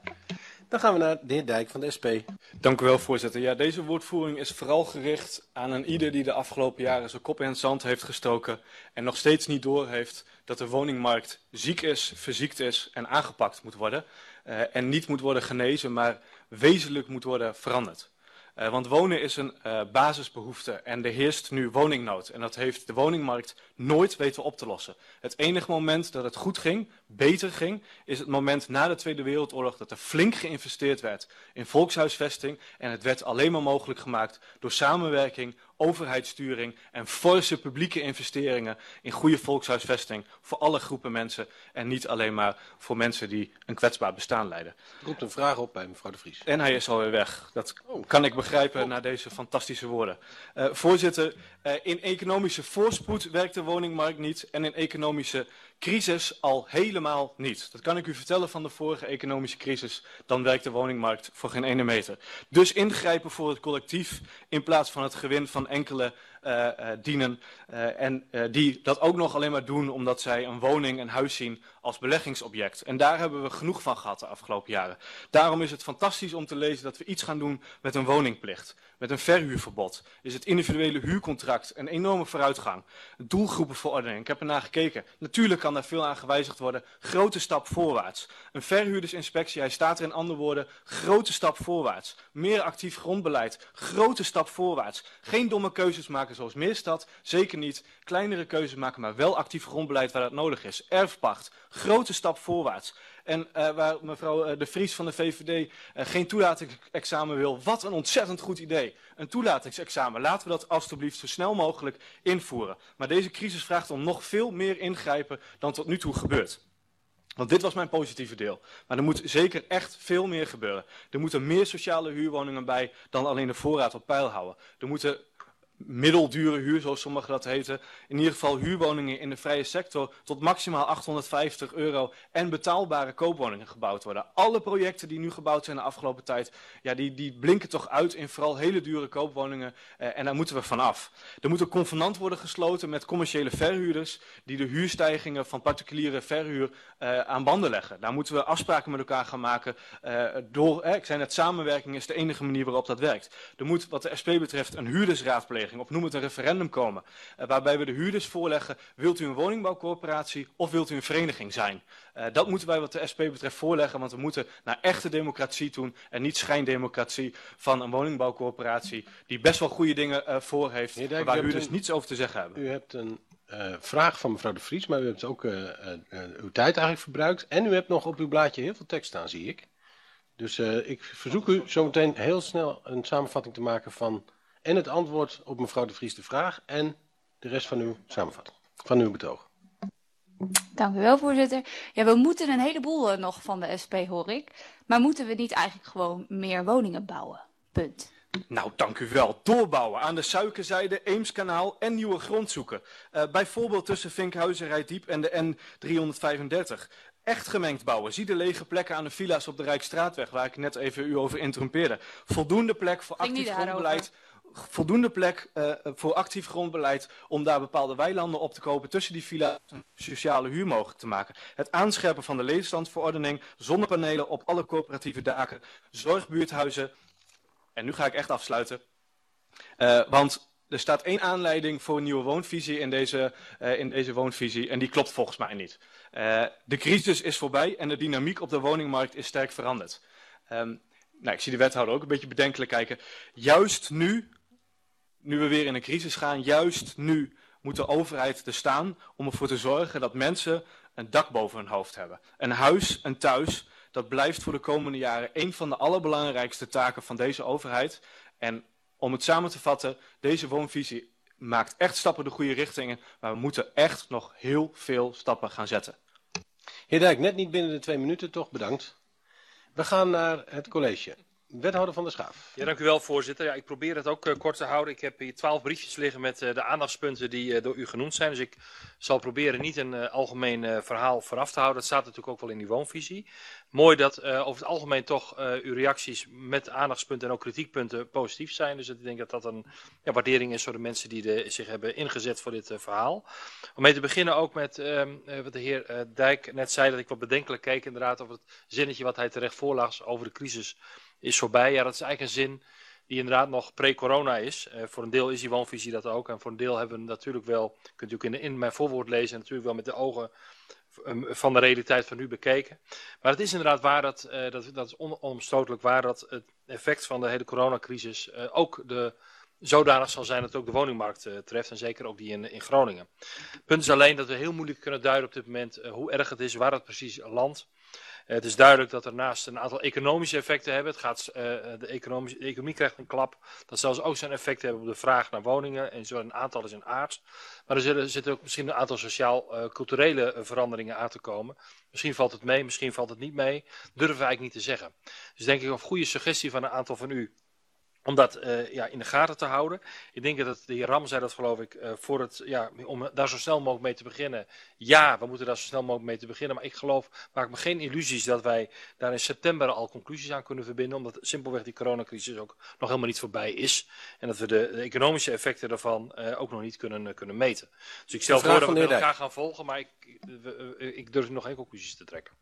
Dan gaan we naar de heer Dijk van de S P. Dank u wel, voorzitter. Ja, deze woordvoering is vooral gericht aan een ieder die de afgelopen jaren zijn kop in het zand heeft gestoken en nog steeds niet doorheeft dat de woningmarkt ziek is, verziekt is en aangepakt moet worden. Uh, en niet moet worden genezen, maar wezenlijk moet worden veranderd. Uh, want wonen is een uh, basisbehoefte en er heerst nu woningnood. En dat heeft de woningmarkt nooit weten op te lossen. Het enige moment dat het goed ging, beter ging, is het moment na de Tweede Wereldoorlog dat er flink geïnvesteerd werd in volkshuisvesting. En het werd alleen maar mogelijk gemaakt door samenwerking, overheidssturing en forse publieke investeringen in goede volkshuisvesting voor alle groepen mensen en niet alleen maar voor mensen die een kwetsbaar bestaan leiden. Er komt een vraag op bij mevrouw de Vries. En hij is alweer weg. Dat kan ik begrijpen na deze fantastische woorden. Uh, voorzitter, uh, in economische voorspoed werkt de woningmarkt niet en in economische crisis al helemaal niet. Dat kan ik u vertellen van de vorige economische crisis. Dan werkt de woningmarkt voor geen ene meter. Dus ingrijpen voor het collectief in plaats van het gewin van enkele uh, uh, dienen. Uh, en uh, die dat ook nog alleen maar doen omdat zij een woning, een huis zien als beleggingsobject. En daar hebben we genoeg van gehad de afgelopen jaren. Daarom is het fantastisch om te lezen dat we iets gaan doen met een woningplicht. Met een verhuurverbod is het individuele huurcontract een enorme vooruitgang. Doelgroepenverordening, ik heb ernaar gekeken. Natuurlijk kan daar veel aan gewijzigd worden. Grote stap voorwaarts. Een verhuurdersinspectie, hij staat er in andere woorden, grote stap voorwaarts. Meer actief grondbeleid, grote stap voorwaarts. Geen domme keuzes maken zoals Meerstad, zeker niet. Kleinere keuzes maken, maar wel actief grondbeleid waar dat nodig is. Erfpacht, grote stap voorwaarts. En uh, waar mevrouw uh, de Vries van de V V D uh, geen toelatingsexamen wil, wat een ontzettend goed idee. Een toelatingsexamen, laten we dat alstublieft zo snel mogelijk invoeren. Maar deze crisis vraagt om nog veel meer ingrijpen dan tot nu toe gebeurt. Want dit was mijn positieve deel. Maar er moet zeker echt veel meer gebeuren. Er moeten meer sociale huurwoningen bij dan alleen de voorraad op peil houden. Er moeten middeldure huur, zoals sommigen dat heten. In ieder geval huurwoningen in de vrije sector tot maximaal achthonderdvijftig euro en betaalbare koopwoningen gebouwd worden. Alle projecten die nu gebouwd zijn de afgelopen tijd, ja, die, die blinken toch uit in vooral hele dure koopwoningen eh, en daar moeten we vanaf. Er moet een convenant worden gesloten met commerciële verhuurders die de huurstijgingen van particuliere verhuur eh, aan banden leggen. Daar moeten we afspraken met elkaar gaan maken. Eh, door, eh, ik zei net, samenwerking is de enige manier waarop dat werkt. Er moet wat de S P betreft een huurdersraadpleging, of noem het een referendum komen, uh, waarbij we de huurders voorleggen, wilt u een woningbouwcorporatie of wilt u een vereniging zijn? Uh, dat moeten wij wat de S P betreft voorleggen, want we moeten naar echte democratie doen en niet schijndemocratie van een woningbouwcorporatie die best wel goede dingen uh, voor heeft, Dijk, maar waar huurders een, niets over te zeggen hebben. U hebt een uh, vraag van mevrouw de Vries, maar u hebt ook uh, uh, uh, uw tijd eigenlijk verbruikt en u hebt nog op uw blaadje heel veel tekst staan, zie ik. Dus uh, ik verzoek u zometeen heel snel een samenvatting te maken van en het antwoord op mevrouw de Vries de vraag en de rest van uw samenvatting, van uw betoog. Dank u wel, voorzitter. Ja, we moeten een heleboel uh, nog van de S P, hoor ik. Maar moeten we niet eigenlijk gewoon meer woningen bouwen? Punt. Nou, dank u wel. Doorbouwen aan de Suikerzijde, Eemskanaal en nieuwe grond zoeken. Uh, bijvoorbeeld tussen Vinkhuizen, Rijdiep en de N driehonderdvijfendertig. Echt gemengd bouwen. Zie de lege plekken aan de villa's op de Rijksstraatweg, waar ik net even u over interrumpeerde. Voldoende plek voor actief grondbeleid. Voldoende plek uh, voor actief grondbeleid om daar bepaalde weilanden op te kopen tussen die villa's en sociale huur mogelijk te maken. Het aanscherpen van de leegstandsverordening, zonnepanelen op alle coöperatieve daken, zorgbuurthuizen. En nu ga ik echt afsluiten. Uh, want er staat één aanleiding voor een nieuwe woonvisie in deze, uh, in deze woonvisie en die klopt volgens mij niet. Uh, de crisis is voorbij en de dynamiek op de woningmarkt is sterk veranderd. Um, nou, ik zie de wethouder ook een beetje bedenkelijk kijken. Juist nu, nu we weer in een crisis gaan, juist nu moet de overheid er staan om ervoor te zorgen dat mensen een dak boven hun hoofd hebben. Een huis, een thuis, dat blijft voor de komende jaren een van de allerbelangrijkste taken van deze overheid. En om het samen te vatten, deze woonvisie maakt echt stappen de goede richtingen, maar we moeten echt nog heel veel stappen gaan zetten. Heer Dijk, net niet binnen de twee minuten, toch bedankt. We gaan naar het college. Wethouder van der Schaaf. Ja, dank u wel, voorzitter. Ja, ik probeer het ook uh, kort te houden. Ik heb hier twaalf briefjes liggen met uh, de aandachtspunten die uh, door u genoemd zijn. Dus ik zal proberen niet een uh, algemeen uh, verhaal vooraf te houden. Dat staat natuurlijk ook wel in die woonvisie. Mooi dat uh, over het algemeen toch uh, uw reacties met aandachtspunten en ook kritiekpunten positief zijn. Dus ik denk dat dat een ja, waardering is voor de mensen die de, zich hebben ingezet voor dit uh, verhaal. Om mee te beginnen ook met uh, wat de heer uh, Dijk net zei, dat ik wat bedenkelijk keek inderdaad over het zinnetje wat hij terecht voorlas over de crisis is voorbij. Ja, dat is eigenlijk een zin die inderdaad nog pre-corona is. Uh, voor een deel is die woonvisie dat ook. En voor een deel hebben we natuurlijk wel, kunt u ook in, de, in mijn voorwoord lezen, natuurlijk wel met de ogen van de realiteit van nu bekeken. Maar het is inderdaad waar, dat, uh, dat, dat is onomstotelijk waar, dat het effect van de hele coronacrisis uh, ook de, zodanig zal zijn dat het ook de woningmarkt uh, treft. En zeker ook die in, in Groningen. Het punt is alleen dat we heel moeilijk kunnen duiden op dit moment uh, hoe erg het is, waar het precies landt. Uh, het is duidelijk dat er naast een aantal economische effecten hebben. Het gaat, uh, de, economische, de economie krijgt een klap. Dat zal ook zijn effect hebben op de vraag naar woningen. En zo een aantal is in aard. Maar er zullen, zitten ook misschien een aantal sociaal-culturele uh, veranderingen aan te komen. Misschien valt het mee, misschien valt het niet mee. Durven we eigenlijk niet te zeggen. Dus denk ik een goede suggestie van een aantal van u om dat uh, ja, in de gaten te houden. Ik denk dat het, de heer Ram zei dat geloof ik, uh, voor het, ja, om daar zo snel mogelijk mee te beginnen. Ja, we moeten daar zo snel mogelijk mee te beginnen. Maar ik geloof, maak me geen illusies dat wij daar in september al conclusies aan kunnen verbinden. Omdat simpelweg die coronacrisis ook nog helemaal niet voorbij is. En dat we de, de economische effecten daarvan uh, ook nog niet kunnen, uh, kunnen meten. Dus ik stel voor dat we met elkaar gaan volgen. Maar ik, uh, ik durf nog geen conclusies te trekken.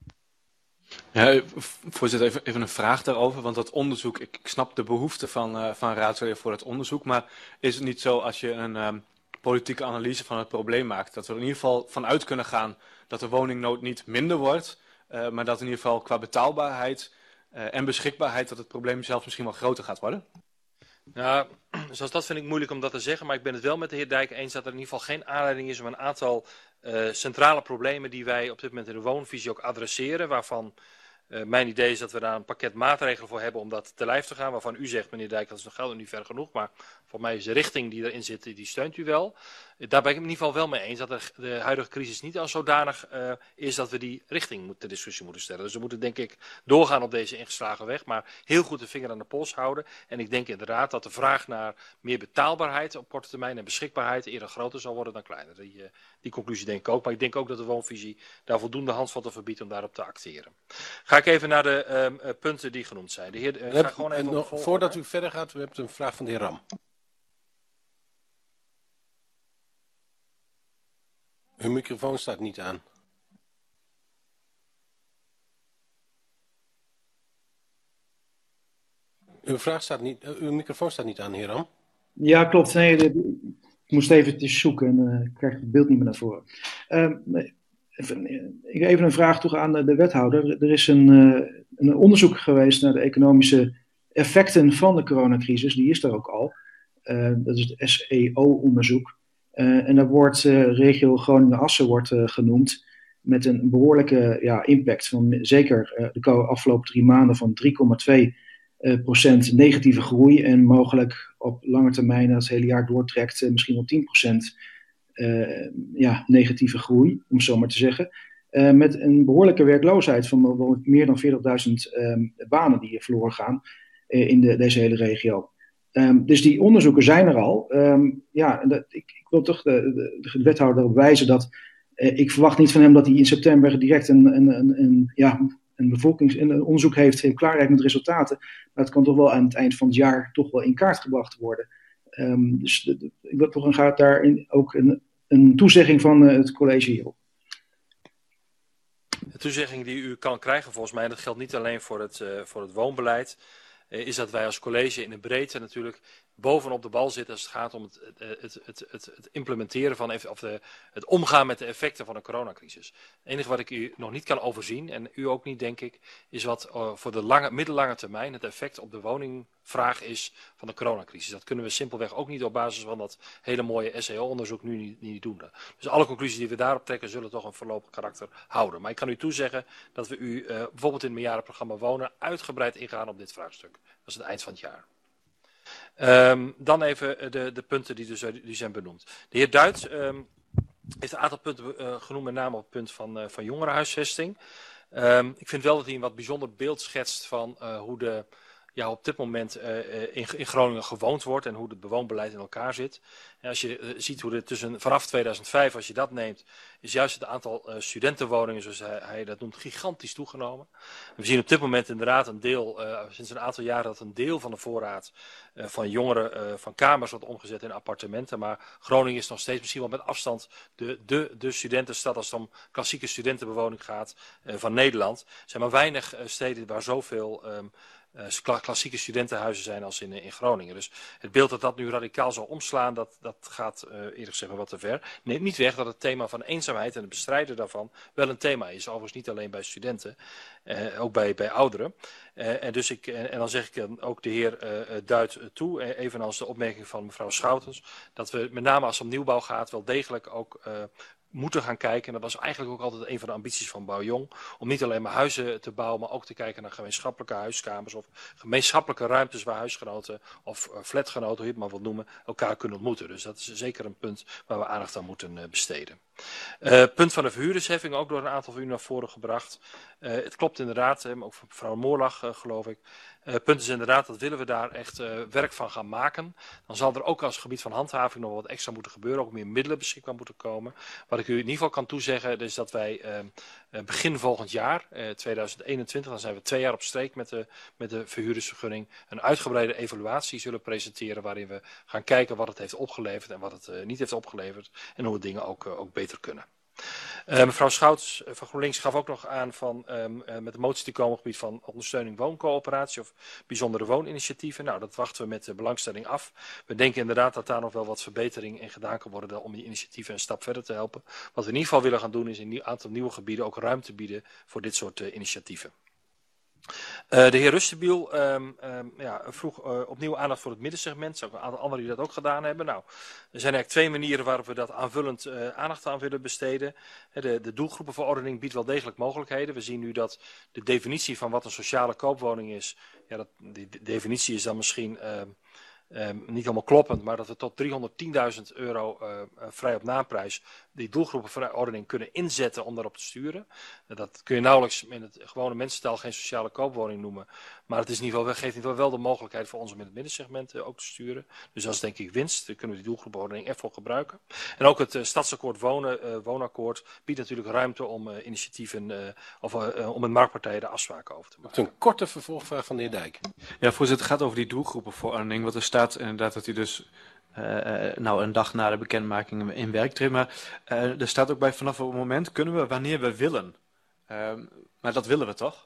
Ja, voorzitter, even, even een vraag daarover, want dat onderzoek, ik, ik snap de behoefte van, uh, van raadsleden voor het onderzoek, maar is het niet zo als je een um, politieke analyse van het probleem maakt, dat we er in ieder geval vanuit kunnen gaan dat de woningnood niet minder wordt, uh, maar dat in ieder geval qua betaalbaarheid uh, en beschikbaarheid dat het probleem zelfs misschien wel groter gaat worden? Nou, zoals dat vind ik moeilijk om dat te zeggen, maar ik ben het wel met de heer Dijk eens dat er in ieder geval geen aanleiding is om een aantal uh, centrale problemen die wij op dit moment in de woonvisie ook adresseren, waarvan uh, mijn idee is dat we daar een pakket maatregelen voor hebben om dat te lijf te gaan, waarvan u zegt, meneer Dijk, dat is nog geldt niet ver genoeg, maar voor mij is de richting die erin zit, die steunt u wel. Daar ben ik het in ieder geval wel mee eens dat de, de huidige crisis niet als zodanig uh, is dat we die richting moet, ter discussie moeten stellen. Dus we moeten denk ik doorgaan op deze ingeslagen weg, maar heel goed de vinger aan de pols houden. En ik denk inderdaad dat de vraag naar meer betaalbaarheid op korte termijn en beschikbaarheid eerder groter zal worden dan kleiner. Die, uh, die conclusie denk ik ook, maar ik denk ook dat de woonvisie daar voldoende handvatten verbiedt om daarop te acteren. Ga ik even naar de um, uh, punten die genoemd zijn. De heer, uh, heb, ga gewoon even nog, voordat u verder gaat, u hebt een vraag van de heer Ram. Uw microfoon staat niet aan. Uw, vraag staat niet, uh, uw microfoon staat niet aan, heer Ram. Ja, klopt. Nee, de, ik moest even zoeken en uh, ik krijg het beeld niet meer naar voren. Uh, even, even een vraag toe aan de wethouder. Er is een, uh, een onderzoek geweest naar de economische effecten van de coronacrisis. Die is er ook al. Uh, dat is het S E O-onderzoek. Uh, en daar wordt uh, regio Groningen-Assen wordt, uh, genoemd met een behoorlijke ja, impact van zeker uh, de afgelopen drie maanden van drie komma twee procent negatieve groei en mogelijk op lange termijn als het hele jaar doortrekt uh, misschien wel tien procent uh, ja, negatieve groei, om zo maar te zeggen. Uh, met een behoorlijke werkloosheid van wel meer dan veertigduizend um, banen die verloren gaan uh, in de, deze hele regio. Um, dus die onderzoeken zijn er al. Um, ja, dat, ik, ik wil toch de, de, de wethouder erop wijzen dat uh, ik verwacht niet van hem dat hij in september direct een, een, een, een, ja, een bevolkings- een onderzoek heeft, heeft klaarheid met resultaten. Maar het kan toch wel aan het eind van het jaar toch wel in kaart gebracht worden. Um, dus de, de, ik wil toch een, gaat daar in, ook een, een toezegging van uh, het college hierop. De toezegging die u kan krijgen volgens mij, en dat geldt niet alleen voor het, uh, voor het woonbeleid, is dat wij als college in de breedte natuurlijk bovenop de bal zitten als het gaat om het, het, het, het, het implementeren van, of de, het omgaan met de effecten van de coronacrisis. Het enige wat ik u nog niet kan overzien, en u ook niet denk ik, is wat uh, voor de lange, middellange termijn het effect op de woningvraag is van de coronacrisis. Dat kunnen we simpelweg ook niet op basis van dat hele mooie S E O-onderzoek nu niet, niet doen. Dus alle conclusies die we daarop trekken zullen toch een voorlopig karakter houden. Maar ik kan u toezeggen dat we u uh, bijvoorbeeld in het meerjarenprogramma Wonen uitgebreid ingaan op dit vraagstuk. Dat is het eind van het jaar. Um, dan even de, de punten die, dus, die zijn benoemd. De heer Duits um, heeft een aantal punten uh, genoemd, met name op het punt van, uh, van jongerenhuisvesting. Um, ik vind wel dat hij een wat bijzonder beeld schetst van uh, hoe de, ja, op dit moment uh, in, in Groningen gewoond wordt en hoe het bewoonbeleid in elkaar zit. En als je uh, ziet hoe het tussen, vanaf tweeduizend vijf, als je dat neemt, is juist het aantal uh, studentenwoningen, zoals hij, hij dat noemt, gigantisch toegenomen. En we zien op dit moment inderdaad een deel, uh, sinds een aantal jaren, dat een deel van de voorraad uh, van jongeren, uh, van kamers wordt omgezet in appartementen. Maar Groningen is nog steeds misschien wel met afstand de, de, de studentenstad als het om klassieke studentenbewoning gaat uh, van Nederland. Er zijn maar weinig uh, steden waar zoveel Um, Uh, klassieke studentenhuizen zijn als in, in Groningen. Dus het beeld dat dat nu radicaal zal omslaan, dat, dat gaat uh, eerlijk gezegd wat te ver. Neemt niet weg dat het thema van eenzaamheid en het bestrijden daarvan wel een thema is. Overigens niet alleen bij studenten, uh, ook bij, bij ouderen. Uh, en, dus ik, en, en dan zeg ik uh, ook de heer uh, Duit uh, toe, uh, evenals de opmerking van mevrouw Schoutens, dat we met name als het om nieuwbouw gaat wel degelijk ook Uh, moeten gaan kijken, en dat was eigenlijk ook altijd een van de ambities van Bouwjong, om niet alleen maar huizen te bouwen, maar ook te kijken naar gemeenschappelijke huiskamers of gemeenschappelijke ruimtes waar huisgenoten of flatgenoten, hoe je het maar wilt noemen, elkaar kunnen ontmoeten. Dus dat is zeker een punt waar we aandacht aan moeten besteden. Uh, punt van de verhuurdersheffing, ook door een aantal van u naar voren gebracht. Uh, het klopt inderdaad, ook van mevrouw Moorlag uh, geloof ik. Uh, punt is inderdaad, dat willen we daar echt uh, werk van gaan maken. Dan zal er ook als gebied van handhaving nog wat extra moeten gebeuren, ook meer middelen beschikbaar moeten komen. Wat ik u in ieder geval kan toezeggen, is dat wij uh, uh, begin volgend jaar, uh, tweeduizend eenentwintig, dan zijn we twee jaar op streek met de, met de verhuurdersvergunning, een uitgebreide evaluatie zullen presenteren waarin we gaan kijken wat het heeft opgeleverd en wat het uh, niet heeft opgeleverd en hoe we dingen ook, uh, ook beter kunnen. Uh, mevrouw Schouts uh, van GroenLinks gaf ook nog aan van um, uh, met de motie te komen op het gebied van ondersteuning wooncoöperatie of bijzondere wooninitiatieven. Nou, dat wachten we met de belangstelling af. We denken inderdaad dat daar nog wel wat verbetering in gedaan kan worden om die initiatieven een stap verder te helpen. Wat we in ieder geval willen gaan doen is in een aantal nieuwe gebieden ook ruimte bieden voor dit soort uh, initiatieven. Uh, de heer Rustenbiel um, um, ja, vroeg uh, opnieuw aandacht voor het middensegment. Er zijn ook een aantal anderen die dat ook gedaan hebben. Nou, er zijn eigenlijk twee manieren waarop we dat aanvullend uh, aandacht aan willen besteden. De, de doelgroepenverordening biedt wel degelijk mogelijkheden. We zien nu dat de definitie van wat een sociale koopwoning is, ja, dat, die de definitie is dan misschien Uh, Um, niet helemaal kloppend, maar dat we tot driehonderdtienduizend euro uh, uh, vrij op naamprijs die doelgroepenverordening kunnen inzetten om daarop te sturen. Uh, dat kun je nauwelijks in het gewone mensentaal geen sociale koopwoning noemen, maar het is in ieder geval, geeft in ieder geval wel de mogelijkheid voor ons om in het middensegment uh, ook te sturen. Dus dat is denk ik winst, dan kunnen we die doelgroepenverordening echt voor gebruiken. En ook het uh, stadsakkoord wonen, uh, woonakkoord biedt natuurlijk ruimte om uh, initiatieven uh, of uh, uh, om met marktpartijen de afspraken over te maken. Een korte vervolgvraag van de heer Dijk. Ja, voorzitter, het gaat over die doelgroepenverordening, wat er staat inderdaad dat hij dus uh, nou een dag na de bekendmaking in werk treedt. Maar uh, er staat ook bij vanaf het moment kunnen we wanneer we willen. Uh, maar dat willen we toch?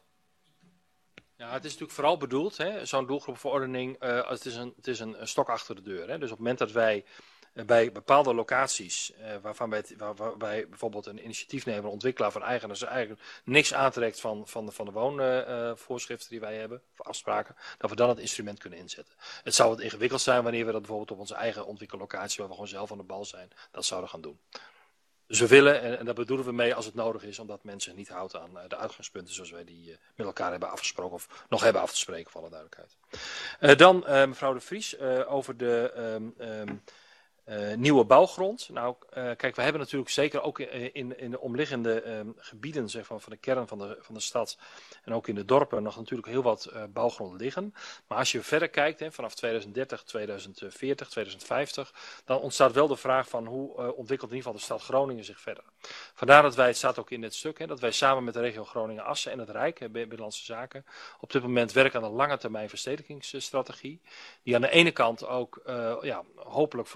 Ja, het is natuurlijk vooral bedoeld, zo'n doelgroepverordening, uh, het is, een, het is een, een stok achter de deur. Hè? Dus op het moment dat wij uh, bij bepaalde locaties, uh, waarvan wij, waar, waar wij bijvoorbeeld een initiatiefnemer, ontwikkelaar van eigenaars eigenlijk niks aantrekt van, van de, van de woonvoorschriften uh, die wij hebben, of afspraken, dat we dan het instrument kunnen inzetten. Het zou wat ingewikkeld zijn wanneer we dat bijvoorbeeld op onze eigen ontwikkellocatie, waar we gewoon zelf aan de bal zijn, dat zouden gaan doen. Dus we willen, en, en daar bedoelen we mee als het nodig is, omdat mensen niet houden aan uh, de uitgangspunten zoals wij die uh, met elkaar hebben afgesproken of nog hebben af te spreken, voor alle duidelijkheid. Uh, dan uh, mevrouw de Vries uh, over de um, um, uh, nieuwe bouwgrond. Nou, uh, kijk, we hebben natuurlijk zeker ook in, in, in de omliggende um, gebieden zeg maar, van de kern van de, van de stad en ook in de dorpen nog natuurlijk heel wat uh, bouwgrond liggen. Maar als je verder kijkt, hè, vanaf tweeduizend dertig, tweeduizend veertig, tweeduizend vijftig, dan ontstaat wel de vraag van hoe uh, ontwikkelt in ieder geval de stad Groningen zich verder. Vandaar dat wij, het staat ook in dit stuk, hè, dat wij samen met de regio Groningen-Assen en het Rijk, hè, Binnenlandse Zaken, op dit moment werken aan een lange termijn verstedelijkingsstrategie. Die aan de ene kant ook uh, ja, hopelijk voor ons ook wat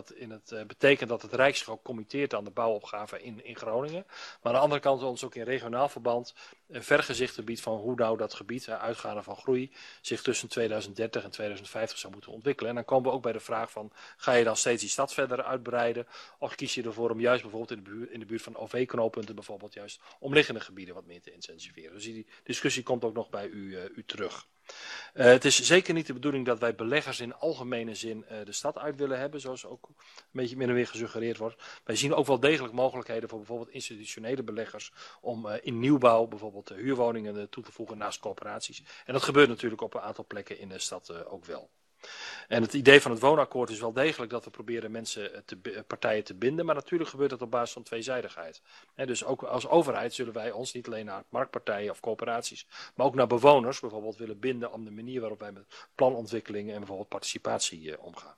dat in het, uh, betekent dat het Rijk zich ook committeert aan de bouwopgave in, in Groningen. Maar aan de andere kant ons ook in regionaal verband een vergezichten biedt van hoe nou dat gebied, uh, uitgaande van groei, zich tussen tweeduizend dertig en tweeduizend vijftig zou moeten ontwikkelen. En dan komen we ook bij de vraag van, ga je dan steeds die stad verder uitbreiden? Of kies je ervoor om juist bijvoorbeeld in de buurt, in de buurt van O V-knooppunten bijvoorbeeld juist omliggende gebieden wat meer te intensiveren? Dus die discussie komt ook nog bij u, uh, u terug. Uh, het is zeker niet de bedoeling dat wij beleggers in algemene zin uh, de stad uit willen hebben, zoals ook een beetje min en meer gesuggereerd wordt. Wij zien ook wel degelijk mogelijkheden voor bijvoorbeeld institutionele beleggers om uh, in nieuwbouw bijvoorbeeld uh, huurwoningen uh, toe te voegen naast corporaties. En dat gebeurt natuurlijk op een aantal plekken in de stad uh, ook wel. En het idee van het woonakkoord is wel degelijk dat we proberen mensen, te, partijen te binden, maar natuurlijk gebeurt dat op basis van tweezijdigheid. He, dus ook als overheid zullen wij ons niet alleen naar marktpartijen of coöperaties, maar ook naar bewoners bijvoorbeeld willen binden om de manier waarop wij met planontwikkelingen en bijvoorbeeld participatie uh, omgaan.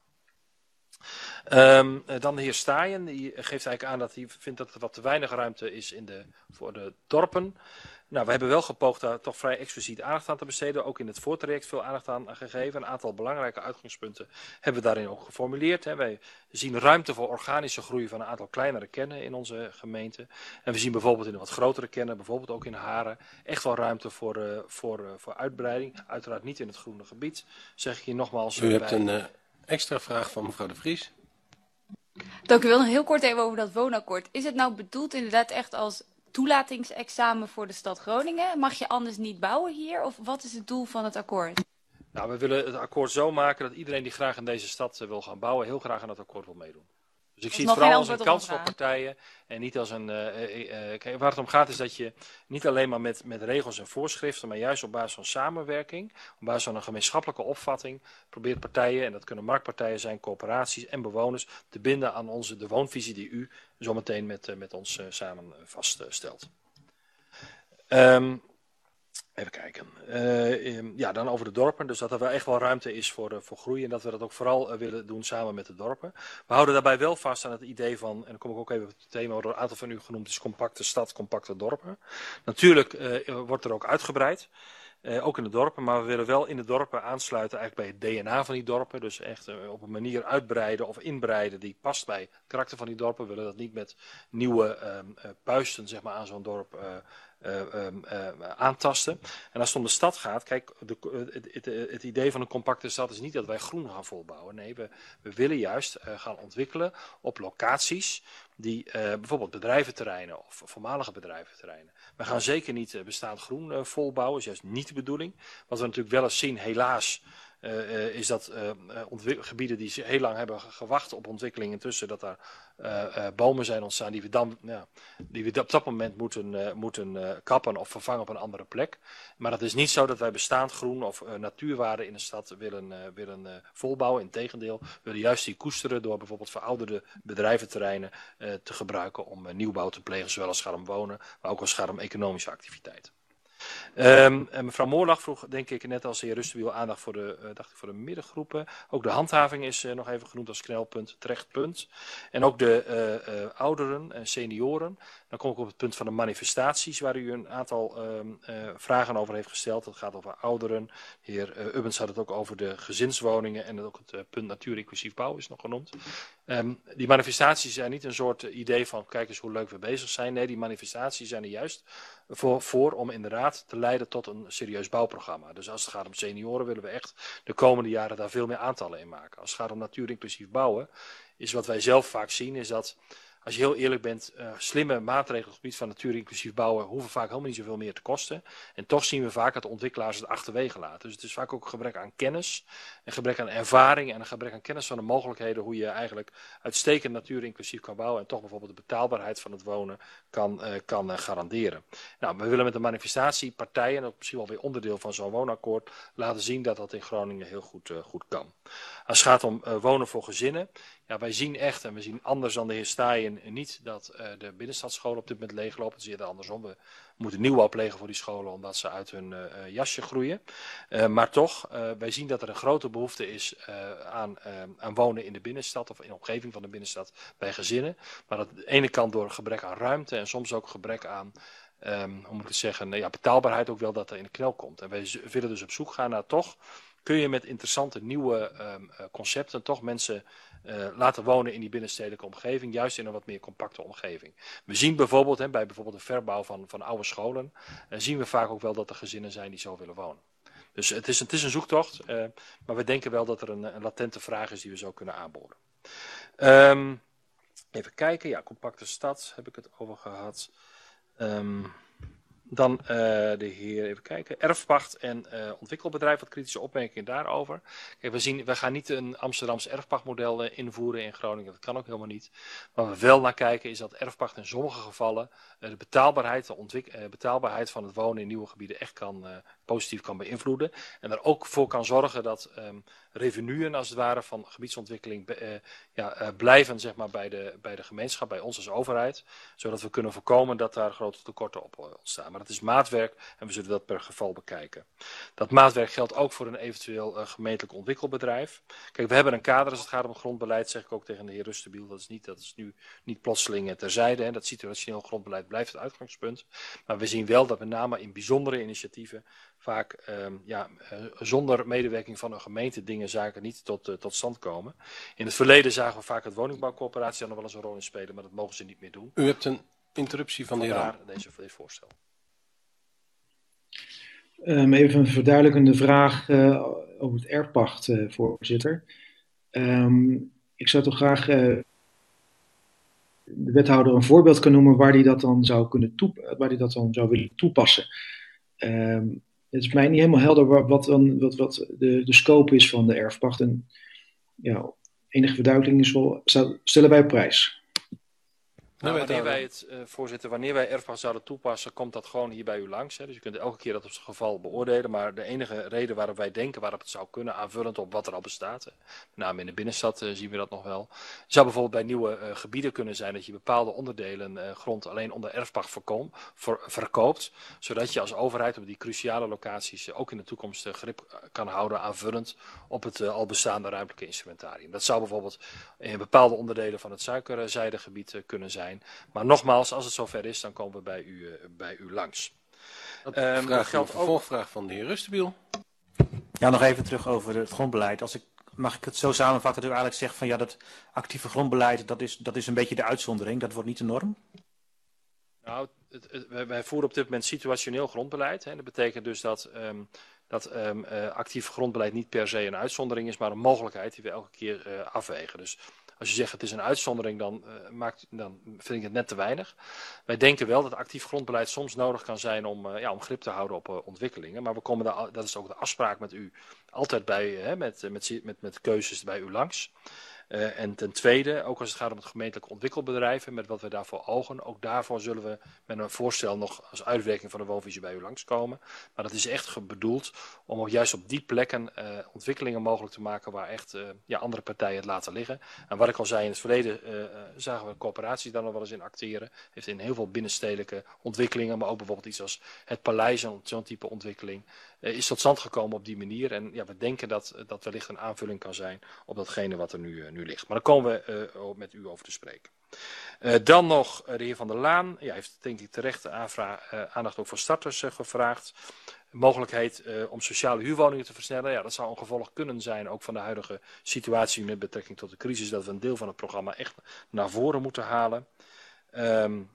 Um, dan de heer Staaien, die geeft eigenlijk aan dat hij vindt dat er wat te weinig ruimte is in de, voor de dorpen. Nou, we hebben wel gepoogd daar toch vrij expliciet aandacht aan te besteden. Ook in het voortraject veel aandacht aan gegeven. Een aantal belangrijke uitgangspunten hebben we daarin ook geformuleerd. Hè. Wij zien ruimte voor organische groei van een aantal kleinere kernen in onze gemeente. En we zien bijvoorbeeld in de wat grotere kernen, bijvoorbeeld ook in Haren, echt wel ruimte voor, uh, voor, uh, voor uitbreiding. Uiteraard niet in het groene gebied, zeg ik hier nogmaals. U hebt bij... een uh, extra vraag van mevrouw De Vries. Dank u wel. Nog heel kort even over dat woonakkoord. Is het nou bedoeld inderdaad echt als toelatingsexamen voor de stad Groningen? Mag je anders niet bouwen hier? Of wat is het doel van het akkoord? Nou, we willen het akkoord zo maken dat iedereen die graag in deze stad uh, wil gaan bouwen, heel graag aan het akkoord wil meedoen. Dus ik zie het vooral als een kans voor partijen en niet als een... Uh, uh, uh, kijk, waar het om gaat is dat je niet alleen maar met, met regels en voorschriften, maar juist op basis van samenwerking, op basis van een gemeenschappelijke opvatting, probeert partijen, en dat kunnen marktpartijen zijn, coöperaties en bewoners, te binden aan onze, de woonvisie die u zometeen met, uh, met ons uh, samen uh, vaststelt. Um, Even kijken. Uh, ja, dan over de dorpen. Dus dat er wel echt wel ruimte is voor, uh, voor groei. En dat we dat ook vooral uh, willen doen samen met de dorpen. We houden daarbij wel vast aan het idee van, en dan kom ik ook even op het thema, wat een aantal van u genoemd is, compacte stad, compacte dorpen. Natuurlijk uh, wordt er ook uitgebreid. Uh, ook in de dorpen, maar we willen wel in de dorpen aansluiten eigenlijk bij het D N A van die dorpen. Dus echt uh, op een manier uitbreiden of inbreiden die past bij het karakter van die dorpen. We willen dat niet met nieuwe uh, uh, puisten zeg maar, aan zo'n dorp uh, uh, uh, uh, aantasten. En als het om de stad gaat, kijk, de, het, het, het idee van een compacte stad is niet dat wij groen gaan volbouwen. Nee, we, we willen juist uh, gaan ontwikkelen op locaties die uh, bijvoorbeeld bedrijventerreinen of voormalige bedrijventerreinen. We gaan zeker niet uh, bestaand groen uh, volbouwen, is juist niet de bedoeling. Wat we natuurlijk wel eens zien, helaas, uh, uh, is dat uh, gebieden die heel lang hebben gewacht op ontwikkeling intussen, dat daar uh, uh, bomen zijn ontstaan die we dan ja, die we op dat moment moeten, uh, moeten uh, kappen of vervangen op een andere plek. Maar het is niet zo dat wij bestaand groen of uh, natuurwaarden in de stad willen, uh, willen uh, volbouwen. Integendeel, we willen juist die koesteren door bijvoorbeeld verouderde bedrijventerreinen uh, te gebruiken om uh, nieuwbouw te plegen, zowel als het gaat om wonen, maar ook als het gaat om economische activiteit. Um, en mevrouw Moorlag vroeg, denk ik, net als de heer Rustenwiel, aandacht voor de, uh, dacht ik, voor de middengroepen. Ook de handhaving is uh, nog even genoemd als knelpunt, terecht punt. En ook de uh, uh, ouderen en senioren. Dan kom ik op het punt van de manifestaties, waar u een aantal um, uh, vragen over heeft gesteld. Dat gaat over ouderen. De heer uh, Ubbens had het ook over de gezinswoningen en ook het uh, punt natuur-inclusief bouw is nog genoemd. Um, die manifestaties zijn niet een soort uh, idee van, kijk eens hoe leuk we bezig zijn. Nee, die manifestaties zijn er juist voor, voor om inderdaad te leiden tot een serieus bouwprogramma. Dus als het gaat om senioren willen we echt de komende jaren daar veel meer aantallen in maken. Als het gaat om natuur-inclusief bouwen, is wat wij zelf vaak zien, is dat, als je heel eerlijk bent, uh, slimme maatregelen op het gebied van natuur-inclusief bouwen hoeven vaak helemaal niet zoveel meer te kosten. En toch zien we vaak dat de ontwikkelaars het achterwege laten. Dus het is vaak ook een gebrek aan kennis, een gebrek aan ervaring en een gebrek aan kennis van de mogelijkheden hoe je eigenlijk uitstekend natuur-inclusief kan bouwen en toch bijvoorbeeld de betaalbaarheid van het wonen kan, uh, kan uh, garanderen. Nou, we willen met de manifestatie partijen, en dat is misschien wel weer onderdeel van zo'n woonakkoord, laten zien dat dat in Groningen heel goed, uh, goed kan. Als het gaat om uh, wonen voor gezinnen, ja, wij zien echt, en we zien anders dan de heer Staaien, niet dat uh, de binnenstadsscholen op dit moment leeglopen. Het is eerder andersom. We moeten nieuwbouw plegen voor die scholen omdat ze uit hun uh, jasje groeien. Uh, maar toch, uh, wij zien dat er een grote behoefte is uh, aan, uh, aan wonen in de binnenstad of in de omgeving van de binnenstad bij gezinnen. Maar dat aan de ene kant door gebrek aan ruimte en soms ook gebrek aan Um, hoe moet ik het zeggen, ja, betaalbaarheid ook wel dat er in de knel komt. En wij willen dus op zoek gaan naar toch kun je met interessante nieuwe um, uh, concepten toch mensen uh, laten wonen in die binnenstedelijke omgeving, juist in een wat meer compacte omgeving. We zien bijvoorbeeld, hè, bij bijvoorbeeld de verbouw van, van oude scholen, uh, zien we vaak ook wel dat er gezinnen zijn die zo willen wonen. Dus het is, het is een zoektocht, uh, maar we denken wel dat er een, een latente vraag is die we zo kunnen aanboren. Um, even kijken, ja, compacte stad, heb ik het over gehad. Um, Dan uh, de heer, even kijken, erfpacht en uh, ontwikkelbedrijf, wat kritische opmerkingen daarover. Kijk, we, zien, we gaan niet een Amsterdamse erfpachtmodel uh, invoeren in Groningen, dat kan ook helemaal niet. Waar we wel naar kijken is dat erfpacht in sommige gevallen uh, de betaalbaarheid, de ontwik- uh, betaalbaarheid van het wonen in nieuwe gebieden echt kan, uh, positief kan beïnvloeden. En er ook voor kan zorgen dat um, revenuen als het ware van gebiedsontwikkeling uh, ja, uh, blijven zeg maar, bij, de, bij de gemeenschap, bij ons als overheid. Zodat we kunnen voorkomen dat daar grote tekorten op uh, ontstaan. Maar dat is maatwerk en we zullen dat per geval bekijken. Dat maatwerk geldt ook voor een eventueel uh, gemeentelijk ontwikkelbedrijf. Kijk, we hebben een kader als het gaat om het grondbeleid, zeg ik ook tegen de heer Rustenbiel. Dat is, niet, dat is nu niet plotseling uh, terzijde. Hè. Dat situationeel grondbeleid blijft het uitgangspunt. Maar we zien wel dat met name in bijzondere initiatieven vaak um, ja, uh, zonder medewerking van een gemeente dingen, zaken niet tot, uh, tot stand komen. In het verleden zagen we vaak het woningbouwcoöperatie daar nog wel eens een rol in spelen, maar dat mogen ze niet meer doen. U hebt een interruptie van de heer Ram. Deze, deze voorstel. Um, even een verduidelijkende vraag uh, over het erfpacht, uh, voorzitter. Um, ik zou toch graag uh, de wethouder een voorbeeld kunnen noemen waar hij dat dan zou kunnen toe, waar hij dat dan zou willen toepassen. Um, het is mij niet helemaal helder wat, dan, wat, wat de, de scope is van de erfpacht. En ja, enige verduidelijking is wel, stellen wij op prijs. Nou, wanneer wij het, uh, voorzitter, wanneer wij erfpacht zouden toepassen, komt dat gewoon hier bij u langs. Hè. Dus u kunt elke keer dat op zijn geval beoordelen. Maar de enige reden waarop wij denken waarop het zou kunnen, aanvullend op wat er al bestaat, hè. Met name in de binnenstad uh, zien we dat nog wel. Zou bijvoorbeeld bij nieuwe uh, gebieden kunnen zijn dat je bepaalde onderdelen uh, grond alleen onder erfpacht verkoom, ver, verkoopt. Zodat je als overheid op die cruciale locaties uh, ook in de toekomst uh, grip uh, kan houden aanvullend op het uh, al bestaande ruimtelijke instrumentarium. Dat zou bijvoorbeeld in bepaalde onderdelen van het suikerzijdegebied uh, kunnen zijn. Maar nogmaals, als het zover is, dan komen we bij u, uh, bij u langs. Dat um, vraag geldt een vervolgvraag ook van de heer Rustenbiel. Ja, nog even terug over het grondbeleid. Als ik, mag ik het zo samenvatten dat u eigenlijk zegt van ja, dat actieve grondbeleid, dat is, dat is een beetje de uitzondering, dat wordt niet de norm? Nou, het, het, wij voeren op dit moment situationeel grondbeleid. Hè. Dat betekent dus dat, um, dat um, uh, actief grondbeleid niet per se een uitzondering is, maar een mogelijkheid die we elke keer uh, afwegen. Dus als je zegt het is een uitzondering, dan, uh, maakt, dan vind ik het net te weinig. Wij denken wel dat actief grondbeleid soms nodig kan zijn om, uh, ja, om grip te houden op uh, ontwikkelingen. Maar we komen daar, dat is ook de afspraak met u, altijd bij, hè, met, met, met, met keuzes bij u langs. Uh, en ten tweede, ook als het gaat om het gemeentelijk ontwikkelbedrijf en met wat we daarvoor ogen, ook daarvoor zullen we met een voorstel nog als uitwerking van de woonvisie bij u langskomen. Maar dat is echt bedoeld om ook juist op die plekken uh, ontwikkelingen mogelijk te maken waar echt uh, ja, andere partijen het laten liggen. En wat ik al zei, in het verleden uh, uh, zagen we coöperaties daar nog wel eens in acteren. Heeft in heel veel binnenstedelijke ontwikkelingen, maar ook bijvoorbeeld iets als het paleis en zo'n type ontwikkeling, uh, is tot stand gekomen op die manier. En ja, we denken dat dat wellicht een aanvulling kan zijn op datgene wat er nu uh, nu ligt. Maar daar komen we uh, met u over te spreken. Uh, dan nog uh, de heer Van der Laan. Ja, heeft denk ik terecht aanvraag, uh, aandacht ook voor starters uh, gevraagd. Mogelijkheid uh, om sociale huurwoningen te versnellen. Ja, dat zou een gevolg kunnen zijn ook van de huidige situatie met betrekking tot de crisis. Dat we een deel van het programma echt naar voren moeten halen. Um,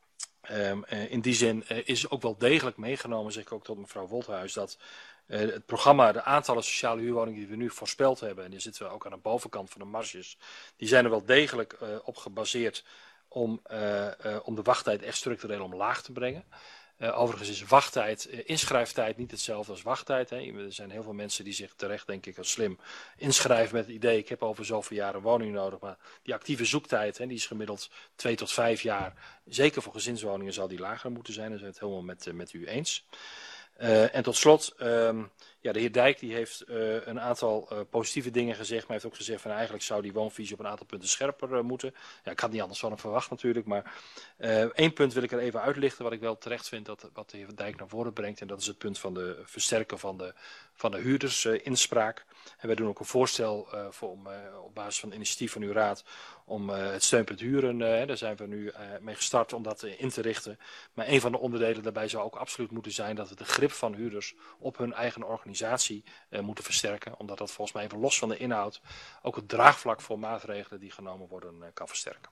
um, uh, in die zin uh, is ook wel degelijk meegenomen, zeg ik ook tot mevrouw Wolthuis, dat Uh, het programma, de aantallen sociale huurwoningen die we nu voorspeld hebben, en die zitten we ook aan de bovenkant van de marges, die zijn er wel degelijk uh, op gebaseerd om, uh, uh, om de wachttijd echt structureel omlaag te brengen. Uh, overigens is wachttijd, uh, inschrijftijd niet hetzelfde als wachttijd. Hè. Er zijn heel veel mensen die zich terecht, denk ik, als slim inschrijven met het idee, ik heb over zoveel jaar een woning nodig. Maar die actieve zoektijd, hè, die is gemiddeld twee tot vijf jaar. Zeker voor gezinswoningen zal die lager moeten zijn. Daar zijn we het helemaal met, uh, met u eens. Uh, en tot slot, um, ja, de heer Dijk die heeft uh, een aantal uh, positieve dingen gezegd, maar heeft ook gezegd van eigenlijk zou die woonvisie op een aantal punten scherper uh, moeten. Ja, ik had niet anders van hem verwacht natuurlijk, maar uh, één punt wil ik er even uitlichten wat ik wel terecht vind dat wat de heer Dijk naar voren brengt, en dat is het punt van de versterken van de, van de huurdersinspraak. Uh, en wij doen ook een voorstel uh, voor, om uh, op basis van het initiatief van uw raad om uh, het steunpunt huren, uh, daar zijn we nu uh, mee gestart om dat uh, in te richten. Maar een van de onderdelen daarbij zou ook absoluut moeten zijn dat we de grip van huurders op hun eigen organisatie uh, moeten versterken. Omdat dat volgens mij even los van de inhoud ook het draagvlak voor maatregelen die genomen worden uh, kan versterken.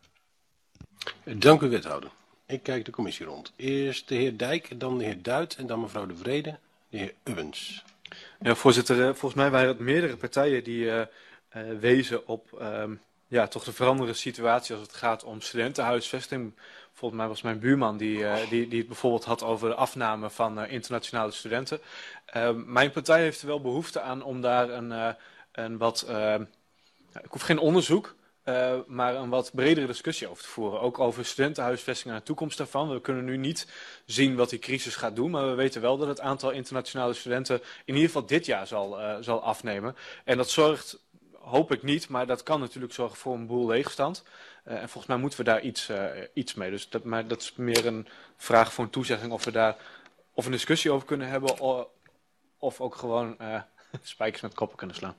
Dank u, wethouder. Ik kijk de commissie rond. Eerst de heer Dijk, dan de heer Duit en dan mevrouw De Vrede, de heer Ubbens. Ja, voorzitter, volgens mij waren het meerdere partijen die uh, uh, wezen op um, ja, toch de veranderende situatie als het gaat om studentenhuisvesting. Volgens mij was mijn buurman die, uh, die, die het bijvoorbeeld had over de afname van uh, internationale studenten. Uh, mijn partij heeft er wel behoefte aan om daar een, uh, een wat, uh, ik hoef geen onderzoek, Uh, maar een wat bredere discussie over te voeren. Ook over studentenhuisvesting en de toekomst daarvan. We kunnen nu niet zien wat die crisis gaat doen, maar we weten wel dat het aantal internationale studenten in ieder geval dit jaar zal, uh, zal afnemen. En dat zorgt, hoop ik niet, maar dat kan natuurlijk zorgen voor een boel leegstand. Uh, en volgens mij moeten we daar iets, uh, iets mee. Dus dat, maar dat is meer een vraag voor een toezegging of we daar of een discussie over kunnen hebben of, of ook gewoon uh, spijkers met koppen kunnen slaan.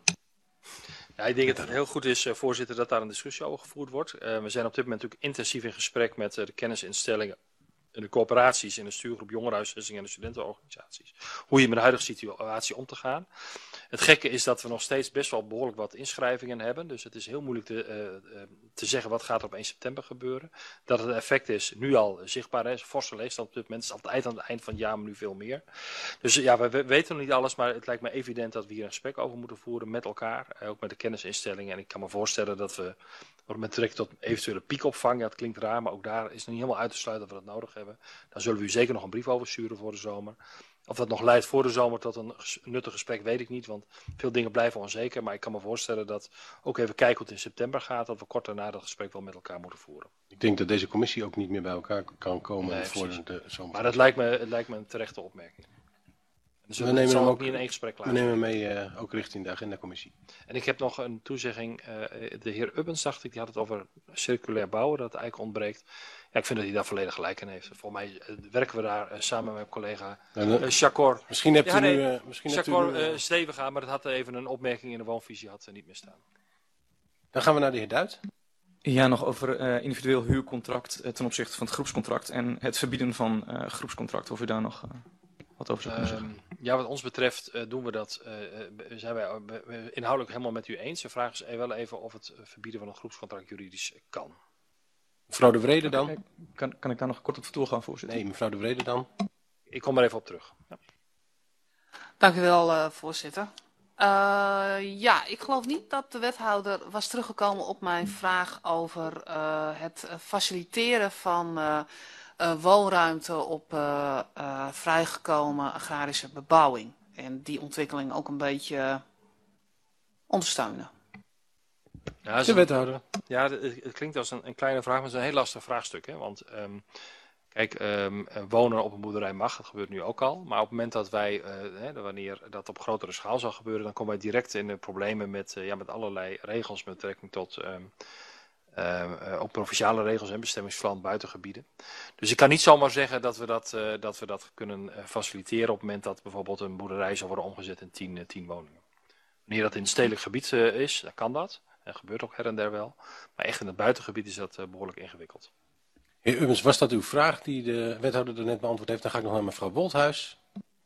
Ja, ik denk dat het heel goed is, uh, voorzitter, dat daar een discussie over gevoerd wordt. Uh, we zijn op dit moment natuurlijk intensief in gesprek met uh, de kennisinstellingen en de coöperaties en de stuurgroep jongerenhuisvesting en de studentenorganisaties. Hoe je met de huidige situatie om te gaan. Het gekke is dat we nog steeds best wel behoorlijk wat inschrijvingen hebben. Dus het is heel moeilijk te, uh, uh, te zeggen wat gaat er op één september gebeuren. Dat het effect is nu al zichtbaar. Is. Forse leegstand op dit moment is altijd aan het eind van het jaar, maar nu veel meer. Dus ja, we, we weten nog niet alles, maar het lijkt me evident dat we hier een gesprek over moeten voeren met elkaar. Uh, ook met de kennisinstellingen. En ik kan me voorstellen dat we met betrekking tot eventuele piekopvang, ja, dat klinkt raar, maar ook daar is het niet helemaal uit te sluiten dat we dat nodig hebben. Daar zullen we u zeker nog een brief over sturen voor de zomer. Of dat nog leidt voor de zomer tot een nuttig gesprek, weet ik niet, want veel dingen blijven onzeker. Maar ik kan me voorstellen dat ook even kijken hoe het in september gaat, dat we kort daarna dat gesprek wel met elkaar moeten voeren. Ik denk dat deze commissie ook niet meer bij elkaar kan komen Nee, voor precies. de zomer. Maar dat lijkt me, het lijkt me een terechte opmerking. Dus we het nemen zal hem ook ook, niet in één gesprek we klaar nemen hem mee uh, ook richting de agendacommissie. En ik heb nog een toezegging. Uh, de heer Ubbens, dacht ik, die had het over circulair bouwen, dat het eigenlijk ontbreekt. Ja, ik vind dat hij daar volledig gelijk in heeft. Volgens mij uh, werken we daar uh, samen met mijn collega uh, Chakor. Misschien hebt ja, u nee, nu... Uh, misschien Chakor hebt u nu, uh, uh, stevig aan, maar dat had even een opmerking in de woonvisie had uh, niet meer staan. Dan gaan we naar de heer Duit. Ja, nog over uh, individueel huurcontract uh, ten opzichte van het groepscontract en het verbieden van uh, groepscontract. Of u daar nog uh, wat over zou kunnen zeggen? Um, ja, wat ons betreft uh, doen we dat, uh, zijn wij uh, inhoudelijk helemaal met u eens. De vraag is wel even of het verbieden van een groepscontract juridisch kan. Mevrouw De Vrede dan? Okay, kan, kan ik daar nog kort op toe gaan, voorzitter? Nee, mevrouw De Vrede dan. Ik kom er even op terug. Ja. Dank u wel, uh, voorzitter. Uh, ja, ik geloof niet dat de wethouder was teruggekomen op mijn vraag over uh, het faciliteren van uh, uh, woonruimte op uh, uh, vrijgekomen agrarische bebouwing. En die ontwikkeling ook een beetje ondersteunen. Ja, de wethouder. Ja, het, het klinkt als een, een kleine vraag, maar het is een heel lastig vraagstuk. Hè? Want um, kijk, um, wonen op een boerderij mag, dat gebeurt nu ook al. Maar op het moment dat wij, uh, hè, wanneer dat op grotere schaal zal gebeuren, dan komen wij direct in de problemen met, uh, ja, met allerlei regels met betrekking tot um, uh, uh, ook provinciale regels en bestemmingsplan buitengebieden. Dus ik kan niet zomaar zeggen dat we dat, uh, dat, we dat kunnen uh, faciliteren op het moment dat bijvoorbeeld een boerderij zou worden omgezet in tien, uh, tien woningen. Wanneer dat in het stedelijk gebied uh, is, dan kan dat. Dat gebeurt ook her en der wel. Maar echt in het buitengebied is dat uh, behoorlijk ingewikkeld. Heer Ubbens, was dat uw vraag die de wethouder er net beantwoord heeft? Dan ga ik nog naar mevrouw Bolthuis.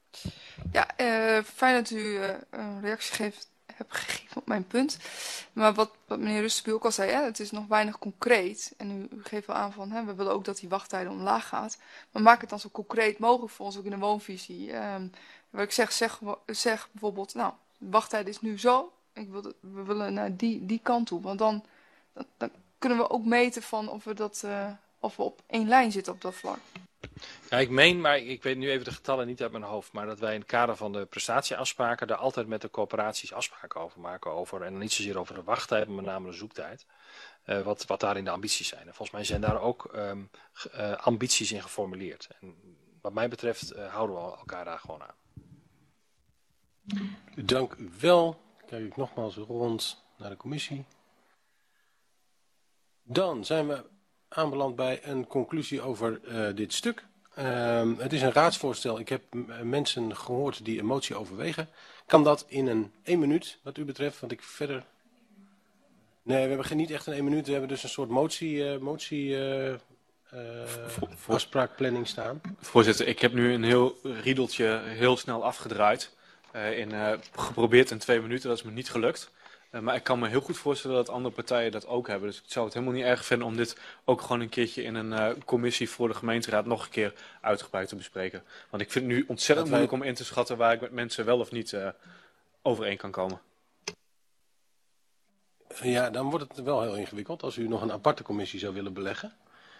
Ja, uh, fijn dat u uh, een reactie geeft, hebt gegeven op mijn punt. Maar wat, wat meneer Rustenbuur ook al zei, hè, het is nog weinig concreet. En u, u geeft wel aan van, hè, we willen ook dat die wachttijden omlaag gaat. Maar maak het dan zo concreet mogelijk voor ons, ook in de woonvisie. Um, wat ik zeg, zeg, zeg bijvoorbeeld, nou, de wachttijd is nu zo. Ik wil, we willen naar die, die kant toe. Want dan, dan, dan kunnen we ook meten van of we, dat, uh, of we op één lijn zitten op dat vlak. Ja, ik meen, maar ik weet nu even de getallen niet uit mijn hoofd, maar dat wij in het kader van de prestatieafspraken daar altijd met de coöperaties afspraken over maken. Over, en niet zozeer over de wachttijd, maar met name de zoektijd. Uh, wat, wat daarin de ambities zijn. En volgens mij zijn daar ook um, uh, ambities in geformuleerd. En wat mij betreft uh, houden we elkaar daar gewoon aan. Dank u wel. Kijk ik nogmaals rond naar de commissie. Dan zijn we aanbeland bij een conclusie over uh, dit stuk. Uh, het is een raadsvoorstel. Ik heb mensen gehoord die een motie overwegen. Kan dat in een één minuut wat u betreft? Want ik verder... Nee, we hebben geen, niet echt een één minuut. We hebben dus een soort motie, uh, motie uh, uh, afspraakplanning staan. Voorzitter, ik heb nu een heel riedeltje heel snel afgedraaid. Uh, in, uh, geprobeerd in twee minuten, dat is me niet gelukt. Uh, maar ik kan me heel goed voorstellen dat andere partijen dat ook hebben. Dus ik zou het helemaal niet erg vinden om dit ook gewoon een keertje in een uh, commissie voor de gemeenteraad nog een keer uitgebreid te bespreken. Want ik vind het nu ontzettend wij... moeilijk om in te schatten waar ik met mensen wel of niet uh, overeen kan komen. Ja, dan wordt het wel heel ingewikkeld als u nog een aparte commissie zou willen beleggen.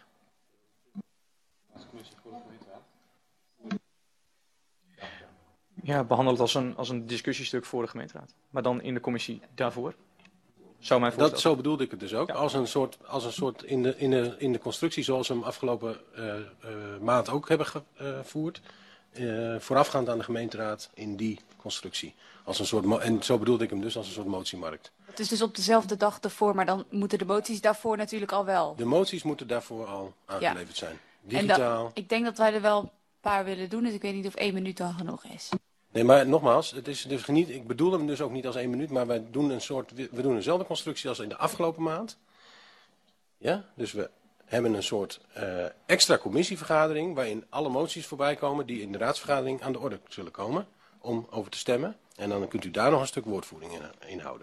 Ja, behandel het als een, als een discussiestuk voor de gemeenteraad. Maar dan in de commissie daarvoor. Zou mij dat, zo bedoelde ik het dus ook. Ja. Als een soort, als een soort in, de, in, de, in de constructie zoals we hem afgelopen uh, uh, maand ook hebben gevoerd. Uh, voorafgaand aan de gemeenteraad in die constructie. Als een soort, en zo bedoelde ik hem dus als een soort motiemarkt. Het is dus op dezelfde dag ervoor, maar dan moeten de moties daarvoor natuurlijk al wel. De moties moeten daarvoor al aangeleverd ja. zijn. Digitaal. En da, ik denk dat wij er wel een paar willen doen, dus ik weet niet of één minuut dan genoeg is. Nee, maar nogmaals, het is dus niet, ik bedoel hem dus ook niet als één minuut, maar wij doen een soort, we doen dezelfde constructie als in de afgelopen maand. Ja, dus we hebben een soort uh, extra commissievergadering waarin alle moties voorbij komen die in de raadsvergadering aan de orde zullen komen om over te stemmen. En dan kunt u daar nog een stuk woordvoering in, in houden.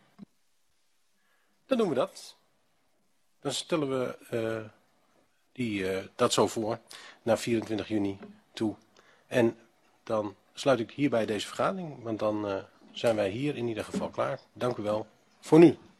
Dan doen we dat. Dan stellen we uh, die, uh, dat zo voor naar vierentwintig juni toe. En dan sluit ik hierbij deze vergadering, want dan uh, zijn wij hier in ieder geval klaar. Dank u wel voor nu.